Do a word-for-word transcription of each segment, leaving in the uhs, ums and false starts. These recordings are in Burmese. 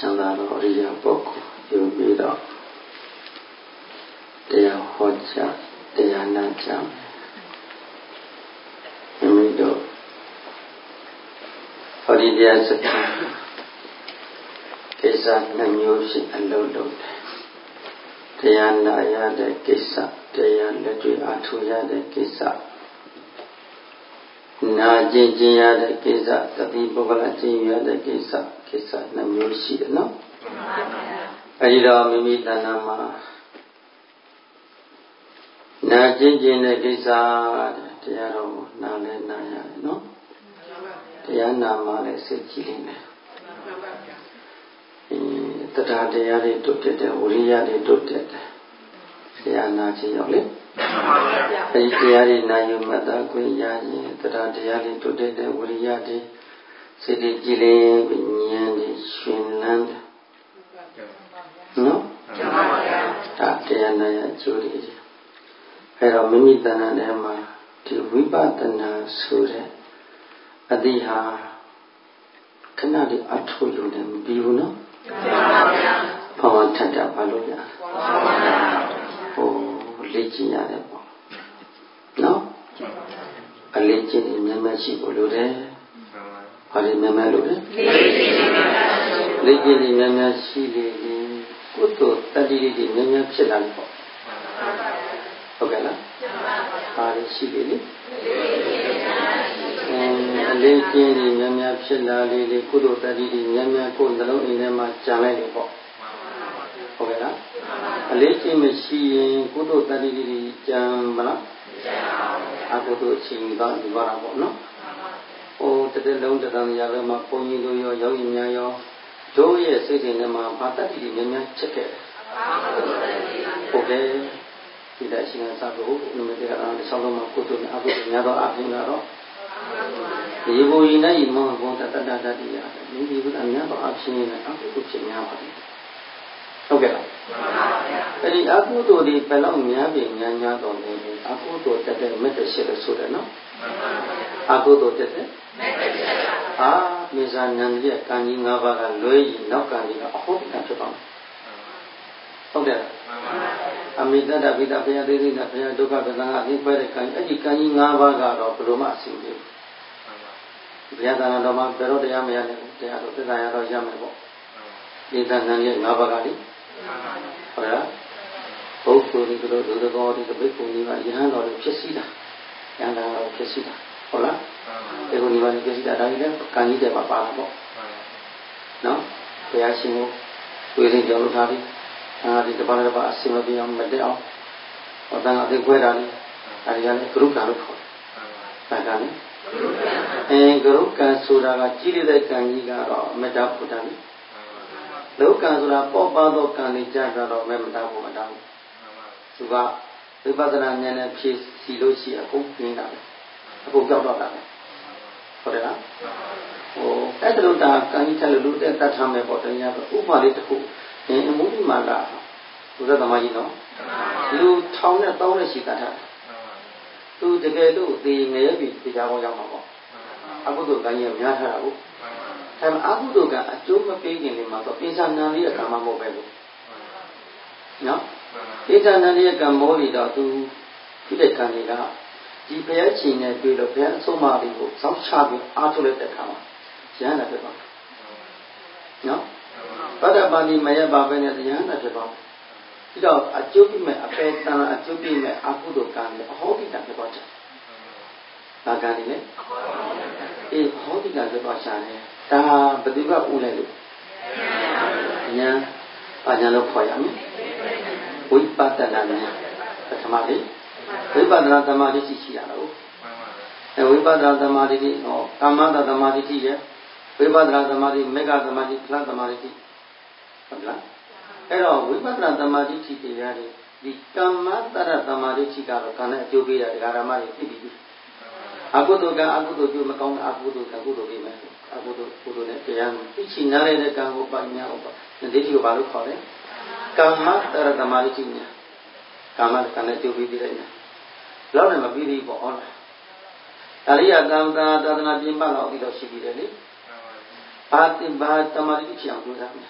ချမ်းသာသောအရိယာပုဂ္ဂိုလ်ပြုပြီးတော့တရားဟောကြားတရားနာကြားမိမိတို့ဟောဒီတရားစကားကိစ္စနှမျိုးရှိအလုံးလုံးတရားနာရတဲ့ကိစ္စတရားလက်တွေ့အထူရတဲ့ကိစ္စနာကျင်ကျင်ရတဲ့ကိစ္စတတိပုဂ္ဂလကျင်ရတဲ့ကိစ္စကိစ္စနှမျိုးရှိတယ်နော်အဲဒီတော့မိမိတဏ္ဍာမှာနာကျင်ကျင်တဲ့ကိစ္စတရားတော်ကိုနားလဲနားရတယ်နော်တရားနာမှလည်းစိတ်ကြည်လိမ့်မယ်တဏှာတရားတွေတုတ်တက်တယ်ဝိရိယတွေတုတ်တက်တယ်တရားနာခြင်းရောက်လေအဲဒီတရားတွေနာယူမှတ်သားခွင့်ရရင်တဏှာတရားတွေတုတ်တက်တယ်ဝိရိယတွေစိတ်တွေကြည်လင်ဉာဏ်တွေရှင်လန်းတယ်နော်ဒါတရားနာရကျိုးတွေအဲတော့မိမိတဏ္ဍာထဲမှာဒီဝိပဿနာဆိုတဲ့အတိဟာခဏတည်းအထုလို့လည်းမပြီးဘူးနော်ဘာမှထပ်တာဘာလို့ရဟိုလေ့ကျင့်ရတယ်ပေါ့နော်အလေးကျင့်နေများများရှိဖို့လိုတယ်ဘာလို့များများလို့လဲလေ့ကျင့်နေများများရှိလေကုသိုလ်တတိတွေများများဖြစ်လာတယ်ပေါ့ဟုတ်ကဲ့လားဘာလို့ရှိလေလဲအလေးကျင့်နေများများဖြစ်လာလေလေကုသိုလ်တတိတွေများများကိုယ်နှလုံးအိမ်ထဲမှာကြံလိုက်လေပေါ့ဟုတ်ကဲ့လားအလေးကျင့်မရှိရင်ကုသိုလ်တတိတွေကြံမလားအကုသိုလ်ချင်းတော့ဒီပါတာပေါ့နော်ဟိုတတလုံးတတန်ရလုံးမှာပုံကြီးတို့ရောရောက်ရင်များရောတို့ရဲ့စိတ်တွေထဲမှာဘာတတိတွေများများချက်ခဲ့ဟုတ်ကဲ့ဒီတိုင်းရှင်သာဘုနမတေကရာဆောင်းလုံးမှာကုသိုလ်နဲ့အကုသိုလ်များတော့အပြင်ကတော့ဒီဘူရင်နဲ့မောဘုံတတတတတိရတယ်ဒီဒီဘုရားများတော့အပြင်နဲ့အကုသိုလ်ဖြစ်များပါတယ်ဟုတ်ကဲ့လားအဲ့ဒီအကုသိုလ်တွေဘယ်လောက်များပြင်များများတော့လဲအကုသိုလ်တက်တဲ့မက်တဲ့ရှိလို့ဆိုတယ်နော်အကုသိုလ်တက်တဲ့မက်တဲ့ရှိအာမေဇာဉာဏ်ရဲ့ကံကြီး၅ပါးကလွဲရင်နောက်ကံကြီးကအဟုတ်တန်ဖြစ်သွားဟုတ်တယ်အမိတ္တဗိတဘုရားသေသိနာဘုရားဒုက္ခသနာအသိခွဲတဲ့ကံအဲ့ဒီကံကြီး၅ပါးကတော့ဘယ်လိုမှအဆင်ပြေဘုရားသာနာတော်မှာဘယ်တော့တရားမရနိုင်ဘူးတရားတော့သစ္စာရတော့ရမယ်ပေါ့ဒီသဏ္ဍာန်ရဲ့၅ပါးကလေဟုတ်လားဘုရားဒီလိုဒုဒကောဒီဘိက္ခုနီကယဟန်တော်တွေဖြစ်စီတာယဟန်တော်ဖြစ်စီတာဟုတ်လားဒီလိုနီကဖြစ်စီတာဒါကြီးလည်းကံကြီးတွေမှာပါတာပေါ့နော်ဘုရားရှင်ကိုဝိရိယကြောင့်ထားပြီးအဲဒီတပါးတစ်ပါးအစင်မပြေအောင်မတက်အောင်ဟောတန်အသိခွဲတာလေအဲဒီကလည်းဂရုကံလို့ခေါ်တယ်ဒါကလည်းအဲဂရုကံဆိုတာကကြီးတဲ့ကံကြီးကတော့မေတ္တာဘုဒ္ဓလေလောကံဆိုတာပေါ်ပါသောကံလေးကြတော့မေတ္တာဘုဒ္ဓဘူးသူကဝိပဿနာဉာဏ်နဲ့ဖြည့်စီလို့ရှိအကုန်ပြင်းတာပဲအကုန်ကြောက်တော့တာပဲဟုတ်တယ်လားဟိုအဲ့ဒါလို့ဒါကံကြီးထက်လို့လူတဲ့တတ်ထားမယ်ပေါ့တရားပဲဥပမာလေးတစ်ခုအင်းအမှုဒီမှာကဘုရားသမားကြီးနော်လူထောင်နဲ့တောင်းနဲ့ရှိတတ်တာသူတကယ်လို့သေငရဲပြီတရားပေါ်ရောက်မှာပေါ့အကုသိုလ်ကံကြီးများထားတာဟုတ်ဒါပေမဲ့အကုသိုလ်ကအကျိုးမပေးခင်လေးမှာတော့ပိဿာဏံလေးအကံမမဟုတ်ပဲလို့နော်ပိဿာဏံလေးအကံမောပြီးတော့သူဖြစ်တဲ့ကံတွေကဒီဘုရားရှင်နဲ့တွေ့လို့ဘုရားအဆုံးအမလေးကိုစောင့်ချပြီးအားထုတ်လိုက်တဲ့အခါမှာရဟန္တာဖြစ်သွားနော်ဗဒ္ဒပါဠိမရပါပဲနဲ့တရားနာဖြစ်သွားပြီးတော့အကျုပ်ပြမဲ့အပေတန်အကျုပ်ပြမဲ့အကုသိုလ်ကံနဲ့အဟောတိတံဖြစ်သွားတယ်။ဒါကံနေလေအေးဟောတိတံဖြစ်သွားရှာတယ်။ဒါဘယ်သူကဥလိုက်လို့ညာအညာလို့ခေါ်ရမယ်။ဝိပဿနာဉာဏ်ပထမလေးဝိပဿနာသမာဓိရှိရတာဟုတ်။အဲဝိပဿနာသမာဓိဟောကာမတသမာဓိရဲ့ဝိပဿနာသမာဓိမေဃသမာဓိဖလသမာဓိဟုတ်လားအဲ့တော့ဝိပဿနာသမာဓိရှိတရားတွေဒီကမ္မတရသမာဓိရှိကတော့ကံနဲ့အကျိုးပေးတာဒကာရမတွေသိပြီအကုသိုလ်ကအကုသိုလ်ကျိုးမကောင်းတဲ့အကုသိုလ်ကကုသိုလ်ပေးမယ်အကုသိုလ်ကုသိုလ်နဲ့တရားသိချင်နားရတဲ့ကံကိုပညာဥပဒီတိကိုဘာလို့ခေါ်လဲကမ္မတရသမာဓိရှိညာကမ္မကံနဲ့အကျိုးပေးပြီးတဲ့ညာလောက်နဲ့မပြီးသေးဘူးပေါ့ဟုတ်လားအရိယသံဃာသာသနာပြင်ပလောက်ပြီးတော့ရှိပြီးတယ်လေဘာတင်ဘာသမာဓိဖြစ်အောင်ကြိုးစားမယ်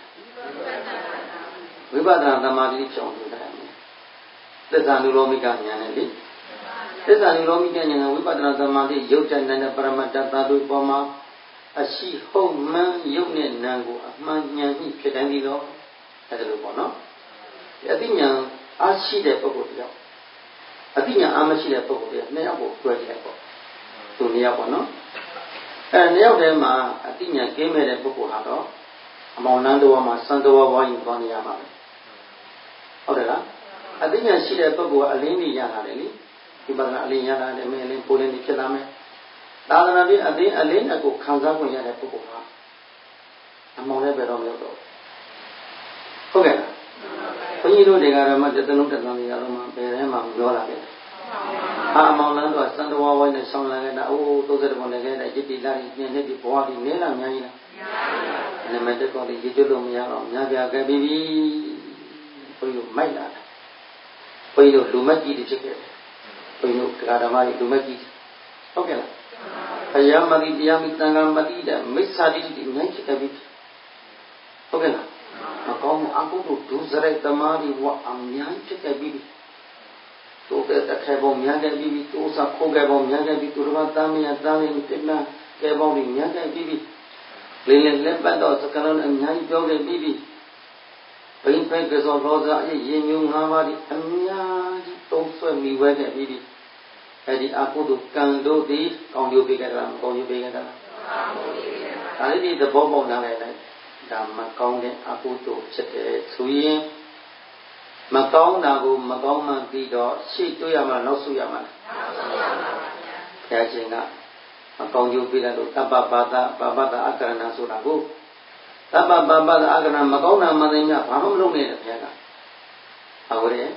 ဝိပဿနာသမာဓိဖြောင်းလို့တယ်သစ္စာနုလောမိကဉာဏ်နဲ့လေသစ္စာနုလောမိကဉာဏ်ကဝိပဿနာသမာဓိရုပ်ကြတဲ့ပရမတ္တသတုပေါ်မှာအရှိဟုတ်မှန်ရုပ်နဲ့နာမ်ကိုအမှန်ဉာဏ်ဖြင့်ဖြစ်တိုင်းပြီးတော့အဲ့ဒါလိုပေါ့နော်အသိဉာဏ်အားရှိတဲ့ပုဂ္ဂိုလ်တယောက်အသိဉာဏ်အားမရှိတဲ့ပုဂ္ဂိုလ်တယောက်နှစ်ယောက်ကိုတွဲကြည့်လိုက်ပေါ့သူနှစ်ယောက်ပေါ့နော်အဲနှစ်ယောက်တည်းမှာအသိဉာဏ်ကင်းမဲ့တဲ့ပုဂ္ဂိုလ်ဟာတော့အမောင်နန်းတော်မှာစံတော်ဝိုင်းသွားနေရမှာပဲဟုတ်တယ်လားအသိဉာဏ်ရှိတဲ့ပုဂ္ဂိုလ်ကအလင်းကြီးရလာတယ်လေဒီပါကအလင်းရလာတယ်မင်းအလင်းပိုးလင်းကြီးဖြစ်လာမယ်သာသနာ့ပြီးအသိအလင်းအကိုခံစားခွင့်ရတဲ့ပုဂ္ဂိုလ်ဟာအမောင်လည်းပဲတော့မလုပ်တော့ဟုတ်ကဲ့လားဘုန်းကြီးတို့တွေကလည်းမတလုံးတလုံးနေရတော့မှဘယ်ထဲမှာပြောလာတယ်အာအမောင်လန်းတော့စံတော်ဝိုင်းနဲ့ဆောင်းလာခဲ့တာအိုးသုံးဆယ်ဘုံနဲ့ခဲ့တဲ့ရစ်တီလာကြီးပြင်းနေပြီဘဝကြီးနဲလာများကြီးလားနမတက်ကောလေးရစ်ကျွလို့မရတော့များပြခဲ့ပြီဘုန်းကြီးတို့မိုက်လာတယ်ဘုန်းကြီးတို့လူမက်ကြီးတွေဖြစ်ခဲ့တယ်ဘုန်းကြီးတို့တရားဓမ္မတွေလူမက်ကြီးဟုတ်ကဲ့လားဘုရားမတိတရားမိတန်ခါမတိတဲ့မိစ္ဆာတိတွေအများကြီးဖြစ်ခဲ့ပြီဟုတ်ကဲ့လားမကောင်းအကုသိုလ်ဒုစရိုက်သမားတွေဝအများကြီးဖြစ်ခဲ့ပြီတို့တဲ့တခဲပေါင်းများခဲ့ပြီတို့စားခိုးခဲ့ပေါင်းများခဲ့ပြီသူတို့ကတမ်းမြတ်တမ်းရင်တင်နာကဲပေါင်းတွေများခဲ့ပြီလေလေလက်ပတ်တော့စကလုံးအများကြီးပြောခဲ့ပြီဘိန်းဖဲကစောလောစာအရင်မျိုးငါးပါးဒီအများကြီးသုံးဆွဲမိဝဲခဲ့ပြီအဲ့ဒီအကုသိုလ်ကံတို့သည်ကောင်းကျိုးပေးခဲ့တာမကောင်းကျိုးပေးခဲ့တာဒါလေးဒီသဘောပေါက်လာလိုက်လိုက်ဒါမကောင်းတဲ့အကုသိုလ်ဖြစ်တယ်ဆိုရင်မကောင်းတာကိုမကောင်းမှပြီးတော့ရှေ့တွေ့ရမှာနောက်ဆုရမှာနောက်ဆုရမှာပါဗျာဘုရားရှင်ကမကောင်းကျိုးပေးတယ်လို့တပ္ပပါဒဘာဝတအကရဏဆိုတာကိုတပ္ပပါပဒအကရဏမကောင်းတာမှန်တယ်များဘာမှမလုပ်နဲ့တဲ့ဘုရားကဟုတ်ရဲ့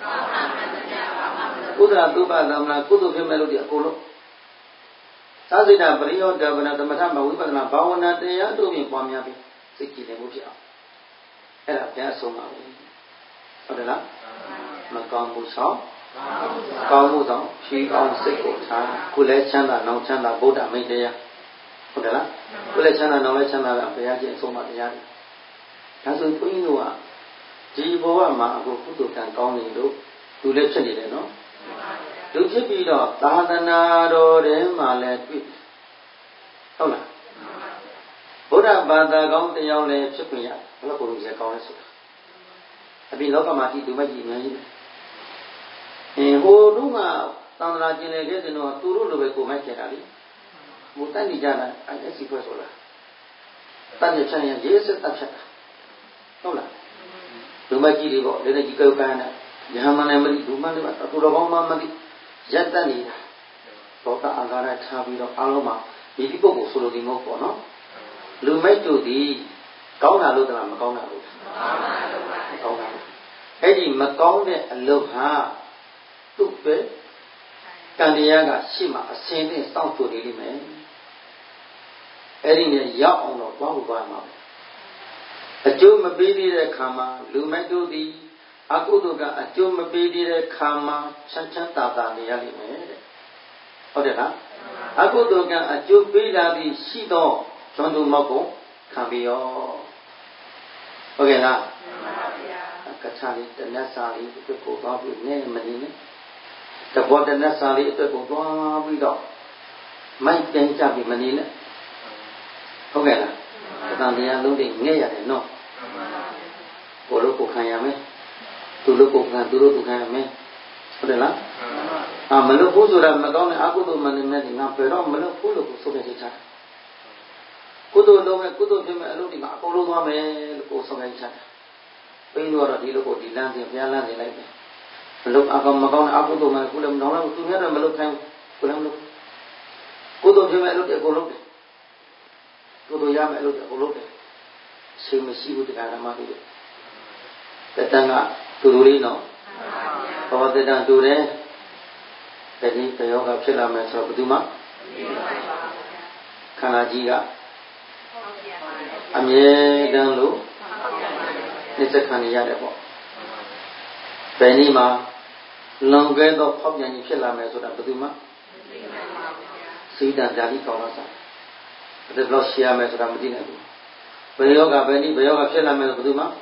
ကုသလသုဘသမနာကုသဖြစ်မဲ့လို့ဒီအကုန်လုံးသာစိတပရိယောဒဗနာသမထမဝိပဿနာဘာဝနာတရားတို့ဖြင့်ပွားများပြီးစိတ်ကြည်နေမှုဖြစ်အောင်အဲ့ဒါဘုရားဆုံးပါပဲဟုတ်တယ်လားမကောင်းမှုဆောင်ကောင်းမှုဆောင်ဖြေအောင်စိတ်ကိုထားကိုယ်လည်းချမ်းသာနောင်ချမ်းသာဗုဒ္ဓမိတ်တရားဟုတ်တယ်လားကိုယ်လည်းချမ်းသာနောင်လည်းချမ်းသာတာဘုရားရှင်အဆုံးအမတရားတွေဒါဆိုဘုန်းကြီးတို့ကဒီဘဝမှာအခုကုသိုလ်ကံကောင်းနေလို့သူလည်းဖြစ်နေတယ်နော်သူဖြစ်ပြီးတော့သာသနာတော်ထဲမှာလည်းတွေ့ဟုတ်လားဗုဒ္ဓဘာသာကောင်းတရားလည်းဖြစ်ခွင့်ရတယ်ဘယ်လိုကိုယ်လိုရကောင်းလဲဆိုတာအပြင်လောကမှာဒီလူမကြီးအများကြီးပဲအင်းဟိုတို့ကသံဃာကျင်လေခဲ့တဲ့တော့သူတို့လိုပဲကိုယ်မိုက်ခဲ့တာလေဟိုတိုက်နေကြတာအဲ့ဒီဖွဲ့ဆိုလားတတ်ရချင်ရင်ရေးစစ်တတ်ချက်တာဟုတ်လားလူမကြီးတွေပေါ့လည်းကြီးကောက်ပန်းတဲ့ယဟမနဲ့မလိလူမတွေပါသူတော်ကောင်းမှမလိရက်တက်နေတာဒေါသအာဃာရထားပြီးတော့အားလုံးမှာဒီဒီပုဂ္ဂိုလ်ဆိုလိုဒီမဟုတ်ပေါ့နော်လူမိုက်တို့ဒီကောင်းတာလို့တလားမကောင်းတာလို့မကောင်းတာအဲ့ဒီမကောင်းတဲ့အလုပ်ဟာသူ့ပဲကံတရားကရှေ့မှာအစင်းနဲ့စောင့်ကြိုနေလိမ့်မယ်အဲ့ဒီနဲ့ရောက်အောင်တော့သွားဖို့ပါမှာအကျိုးမပေးသေးတဲ့ခါမှာလူမိုက်တို့သည်အကုသိုလ်ကအကျိုးမပေးသေးတဲ့ခါမှာချမ်းချမ်းသာသာနေရလိမ့်မယ်တဲ့ဟုတ်တယ်လားအကုသိုလ်ကအကျိုးပေးလာပြီးရှိသောကျွမ်းသူမောက်ကိုခံပြီးရောဟုတ်ကဲ့လားကထာလေးတနတ်စာလေးအတွက်ကိုသွားပြီးနည်းမနေနဲ့တဘောတနတ်စာလေးအတွက်ကိုသွားပြီးတော့မိုက်တင်ကြပြီးမနေနဲ့ဟုတ်ကဲ့လားတန်တရားလုံးတွေငဲ့ရတယ်နော်ကိုလိုကိုခံရမယ်သူလိုကိုခံသူလိုကိုခံရမယ်ဟုတ်တယ်လားအာမလို့ဘူးဆိုတာမကောင်းတဲ့အကုသိုလ်မှန်နေတယ်ငါဘယ်တော့မလို့ဘူးလို့ကိုဆိုခဲ့ချင်ကုသိုလ်လုံးမဲ့ကုသိုလ်ဖြစ်မဲ့အလုပ်ဒီမှာအကုန်လုံးသွားမယ်လို့ကိုဆိုခဲ့ချင်တယ်ဘိန်းတို့ကတော့ဒီလိုကိုဒီလမ်းစဉ်ဘုရားလမ်းစဉ်လိုက်တယ်မလို့အကောင်မကောင်းတဲ့အကုသိုလ်မှကုလည်းမတော်တော့သူများတော့မလို့ခိုင်းဘူးလည်းမလို့ကုသိုလ်ဖြစ်မဲ့အလုပ်ဒီအကုန်လုံးတယ်ကုသိုလ်ရမဲ့အလုပ်ဒီအကုန်လုံးတယ်ရှိမရှိဘူးတရားဓမ္မတွေတတန်ကသူတို့လေးနော်ဘောတတန်တူတယ်တတိပယောကဖြစ်လာမယ်ဆိုတော့ဘယ်သူမှခန္ဓာကြီးကအမြဲတမ်းလို့နှိစ္စခံရရတယ်ပေါ့ဘယ်နည်းမှာလွန်ကဲသောဖောက်ပြန်ခြင်းဖြစ်လာမယ်ဆိုတာဘယ်သူမှစိတ်ဓာတ်ဓာတိကောင်းလာစားဒါဘယ်လိုရှိရမယ်ဆိုတာမသိနိုင်ဘူးဘယ်ယောဂဘယ်နည်းဘယ်ယောဂဖြစ်လာမယ်လို့ဘယ်သူမှအင်း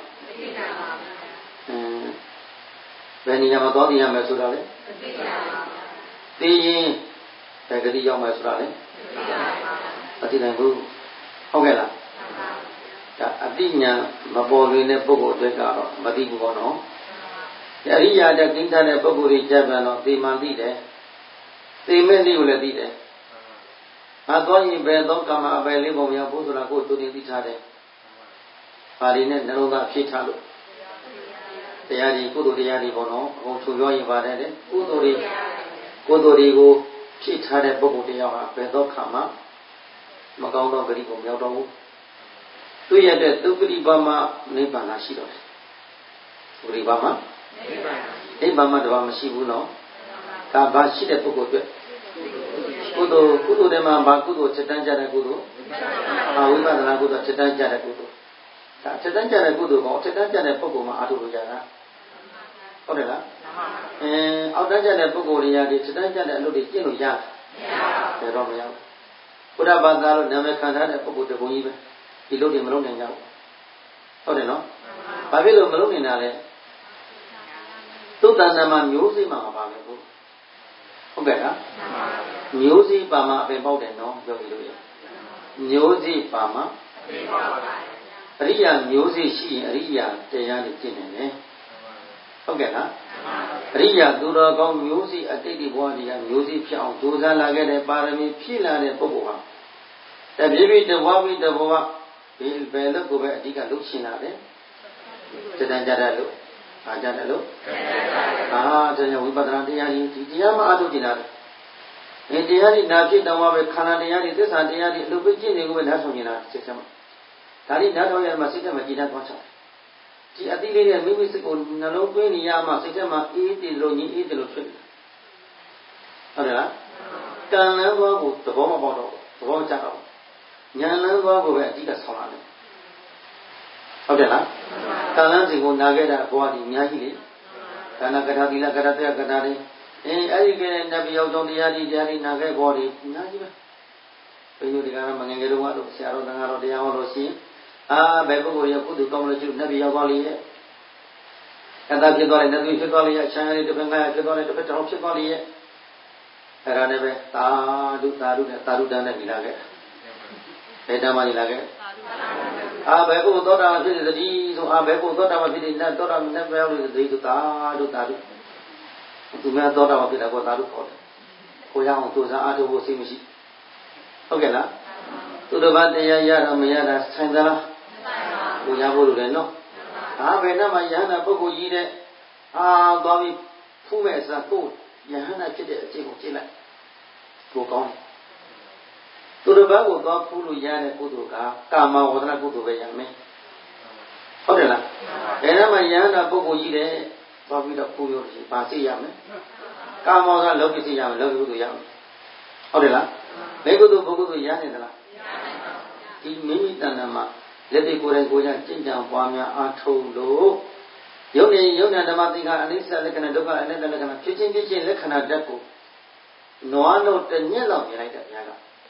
ဘယ်နေရာမှာသွားသိရမယ်ဆိုတာလေသိရင်ဘယ်ဂတိရောက်မယ်ဆိုတာလေမသိနိုင်ဘူးဟုတ်ကဲ့လားဒါအတိညာမပေါ်လွင်တဲ့ပုဂ္ဂိုလ်အတွက်ကတော့မသိဘူးပေါ့နော်အရိယာတဲ့ကိဋ္ဌတဲ့ပုဂ္ဂိုလ်ကြီးကြပြန်တော့သိမှသိတယ်သိမဲ့နည်းကိုလည်းသိတယ်ငါသွားရင်ဘယ်သောကမ္မအပယ်လေးပုံရောက်ဖို့ဆိုတာကိုသူတင်သိထားတယ်ပါဠိနဲ့နှလုံးသားဖြည့်ထားလို့တရားကြီးကုသိုလ်တရားတွေပေါ့နော်အကုန်ထူပြောရင်ပါတယ်လေကုသိုလ်တွေကုသိုလ်တွေကိုဖြည့်ထားတဲ့ပုဂ္ဂိုလ်တရားဟာဘယ်သောခါမှမကောင်းသောဂတိကိုမရောက်တော့ဘူးသူရတဲ့သုပတိပါမနိဗ္ဗာန်ရှိတော့တယ်သုပတိပါမနိဗ္ဗာန်မှာတပါမရှိဘူးနော်ဒါဘာရှိတဲ့ပုဂ္ဂိုလ်အတွက်ကုသိုလ်ကုသိုလ်တွေမှာဘာကုသိုလ်ချက်တန်းကြတဲ့ကုသိုလ်ဘာဝိပဿနာကုသိုလ်ချက်တန်းကြတဲ့ကုသိုလ်ဒါချက်တန်းကြတဲ့ကုသိုလ်ကောချက်တန်းကြတဲ့ပုဂ္ဂိုလ်မှာအားထုတ်လို့ရတာဟုတ်တယ်လားအဲအောက်တန်းကြတဲ့ပုဂ္ဂိုလ်တွေရာဒီချက်တန်းကြတဲ့အလုပ်တွေကျင့်လို့ရမရဘူးတော့မရဘူးဘုရားဘာသာလို့နာမည်ခံထားတဲ့ပုဂ္ဂိုလ်တပုံကြီးပဲဒီလုပ်တွေမလုပ်နိုင်ကြဘူးဟုတ်တယ်နော်ဘာဖြစ်လို့မလုပ်နိုင်တာလဲသုတ္တနာမှာမျိုးစိမှမပါဘူးဟုတ်ကဲ့လားမျိုးစိပါမအပင်ပေါက်တယ်နော်ပြောပြီးလို့ရမျိုးစိပါမအပင်ပေါက်ပါတယ်အရိယာမျိုးစိရှိရင်အရိယာတရားတွေကျင့်နေတယ်ဟုတ်ကဲ့လားအရိယာသူတော်ကောင်းမျိုးစိအတိတ်ဒီဘဝတွေကမျိုးစိဖြစ်အောင်ကြိုးစားလာခဲ့တဲ့ပါရမီဖြည့်လာတဲ့ပုဂ္ဂိုလ်ဟာတပြေးပြေးတဘဝပြီးတဘဝဒီဘယ်လို့ကိုပဲအဓိကလုပ်ရှင်လာတယ်စတန်ကြတဲ့လို့အားကြတယ်လို့အာတရားဝိပဿနာတရားကြီးဒီတရားမှအထုတ်ကြည့်တာလေဒီတရားကြီးနာဖြစ်တော့ပဲခန္ဓာတရားကြီးသစ္စာတရားကြီးအလုပ်ပဲကျင့်နေကိုပဲနားဆောင်နေတာစိတ်ထဲမှာဒါလေးနားထောင်ရမှာစိတ်ထဲမှာကြည်တတ်သွားချတယ်ဒီအတိလေးနဲ့မိမိစိတ်ကိုနှလုံးသွင်းနေရမှစိတ်ထဲမှာအေးတည်လို့ညီအေးတည်လို့ဖြစ်တယ်ဟုတ်တယ်လားကံလန်းသွားကိုသဘောမပေါက်တော့သဘောကျတော့ဉာဏ်လန်းသွားကိုပဲအဓိကဆောင်းလာတယ်ဟုတ်တယ်လားကံလန်းစီကိုနာခဲ့တာဘဝဒီအများကြီးလေဒါနကထာသီလကထာတရားကထာတွေအင်းအဲ့ဒီကနဗီရောက်ကြောင့်တရားဒီတရားဒီနာခဲ့ဘဝဒီအများကြီးပဲဘယ်လိုဒီကရမငငယ်တုန်းကတော့ဆရာတော်တန်ဃာတော်တရားဟောလို့ရှိရင်အာဘယ်ပုဂ္ဂိုလ်ရကုသိုလ်ကောင်းလို့ရှိလို့နဗီရောက်သွားလိမ့်ရဲ့ကထာဖြစ်သွားတယ်နဗီဖြစ်သွားလိမ့်ရဲ့ချမ်းရည်တစ်ပင်ကရဖြစ်သွားတယ်တစ်ပင်တောင်ဖြစ်သွားလိမ့်ရဲ့အဲ့ဒါနဲ့ပဲသာဓုသာဓုနဲ့သာဓုတန်နဲ့ဒီလာခဲ့ဘယ်တမ်းမှဒီလာခဲ့အာဘယ်ကိုသောတာဖြစ်တဲ့တတိဆိုအာဘယ်ကိုသောတာမဖြစ်တဲ့နတ်သောတာနတ်ပဲလို့တတိဆိုတာဓုသာဓုသူများသောတာမဖြစ်တာကိုသာဓုခေါ်တယ်ကိုရအောင်သူစားအားထုတ်ဖို့စိတ်မရှိဟုတ်ကဲ့လားသူတစ်ပါးတရားရတော့မရတာဆိုင်သလားကိုရဖို့လိုတယ်နော်အာဘယ်နဲ့မှယဟနာပုဂ္ဂိုလ်ကြီးတဲ့အာသွားပြီးဖူးမဲ့အစားကိုယဟနာဖြစ်တဲ့အကျင့်ကိုကျင့်လိုက်ကိုကောင်းသူတစ်ပါးကိုသွားဖူးလို့ရတဲ့ကုသိုလ်ကကာမဝဒနာကုသိုလ်ပဲရမယ်ဟုတ်တယ်လားဘယ်နဲ့မှယဟနာပုဂ္ဂိုလ်ကြီးတဲ့သွားပြီးတော့ဖူးလို့ရှိပါသိရမယ်ကာမဝဒနာလောကိသိရမယ်လောကိကုသိုလ်ရမယ်ဟုတ်တယ်လားဘယ်ကုသိုလ်ဘုကုသိုလ်ရနေသလားဒီမိမိတဏ္ဍာမှာလက်တွေကိုယ်တိုင်ကိုယ်ကျကျင့်ကြံပွားများအားထုတ်လို့ယုတ်နေယုတ်နေဓမ္မသင်္ခါအနိစ္စလက္ခဏာဒုက္ခအနတ္တလက္ခဏာဖြစ်ချင်းဖြစ်ချင်းလက္ခဏာတက်ကိုနွားလို့တစ်ညက်လောက်မြင်လိုက်တဲ့ဘုရားက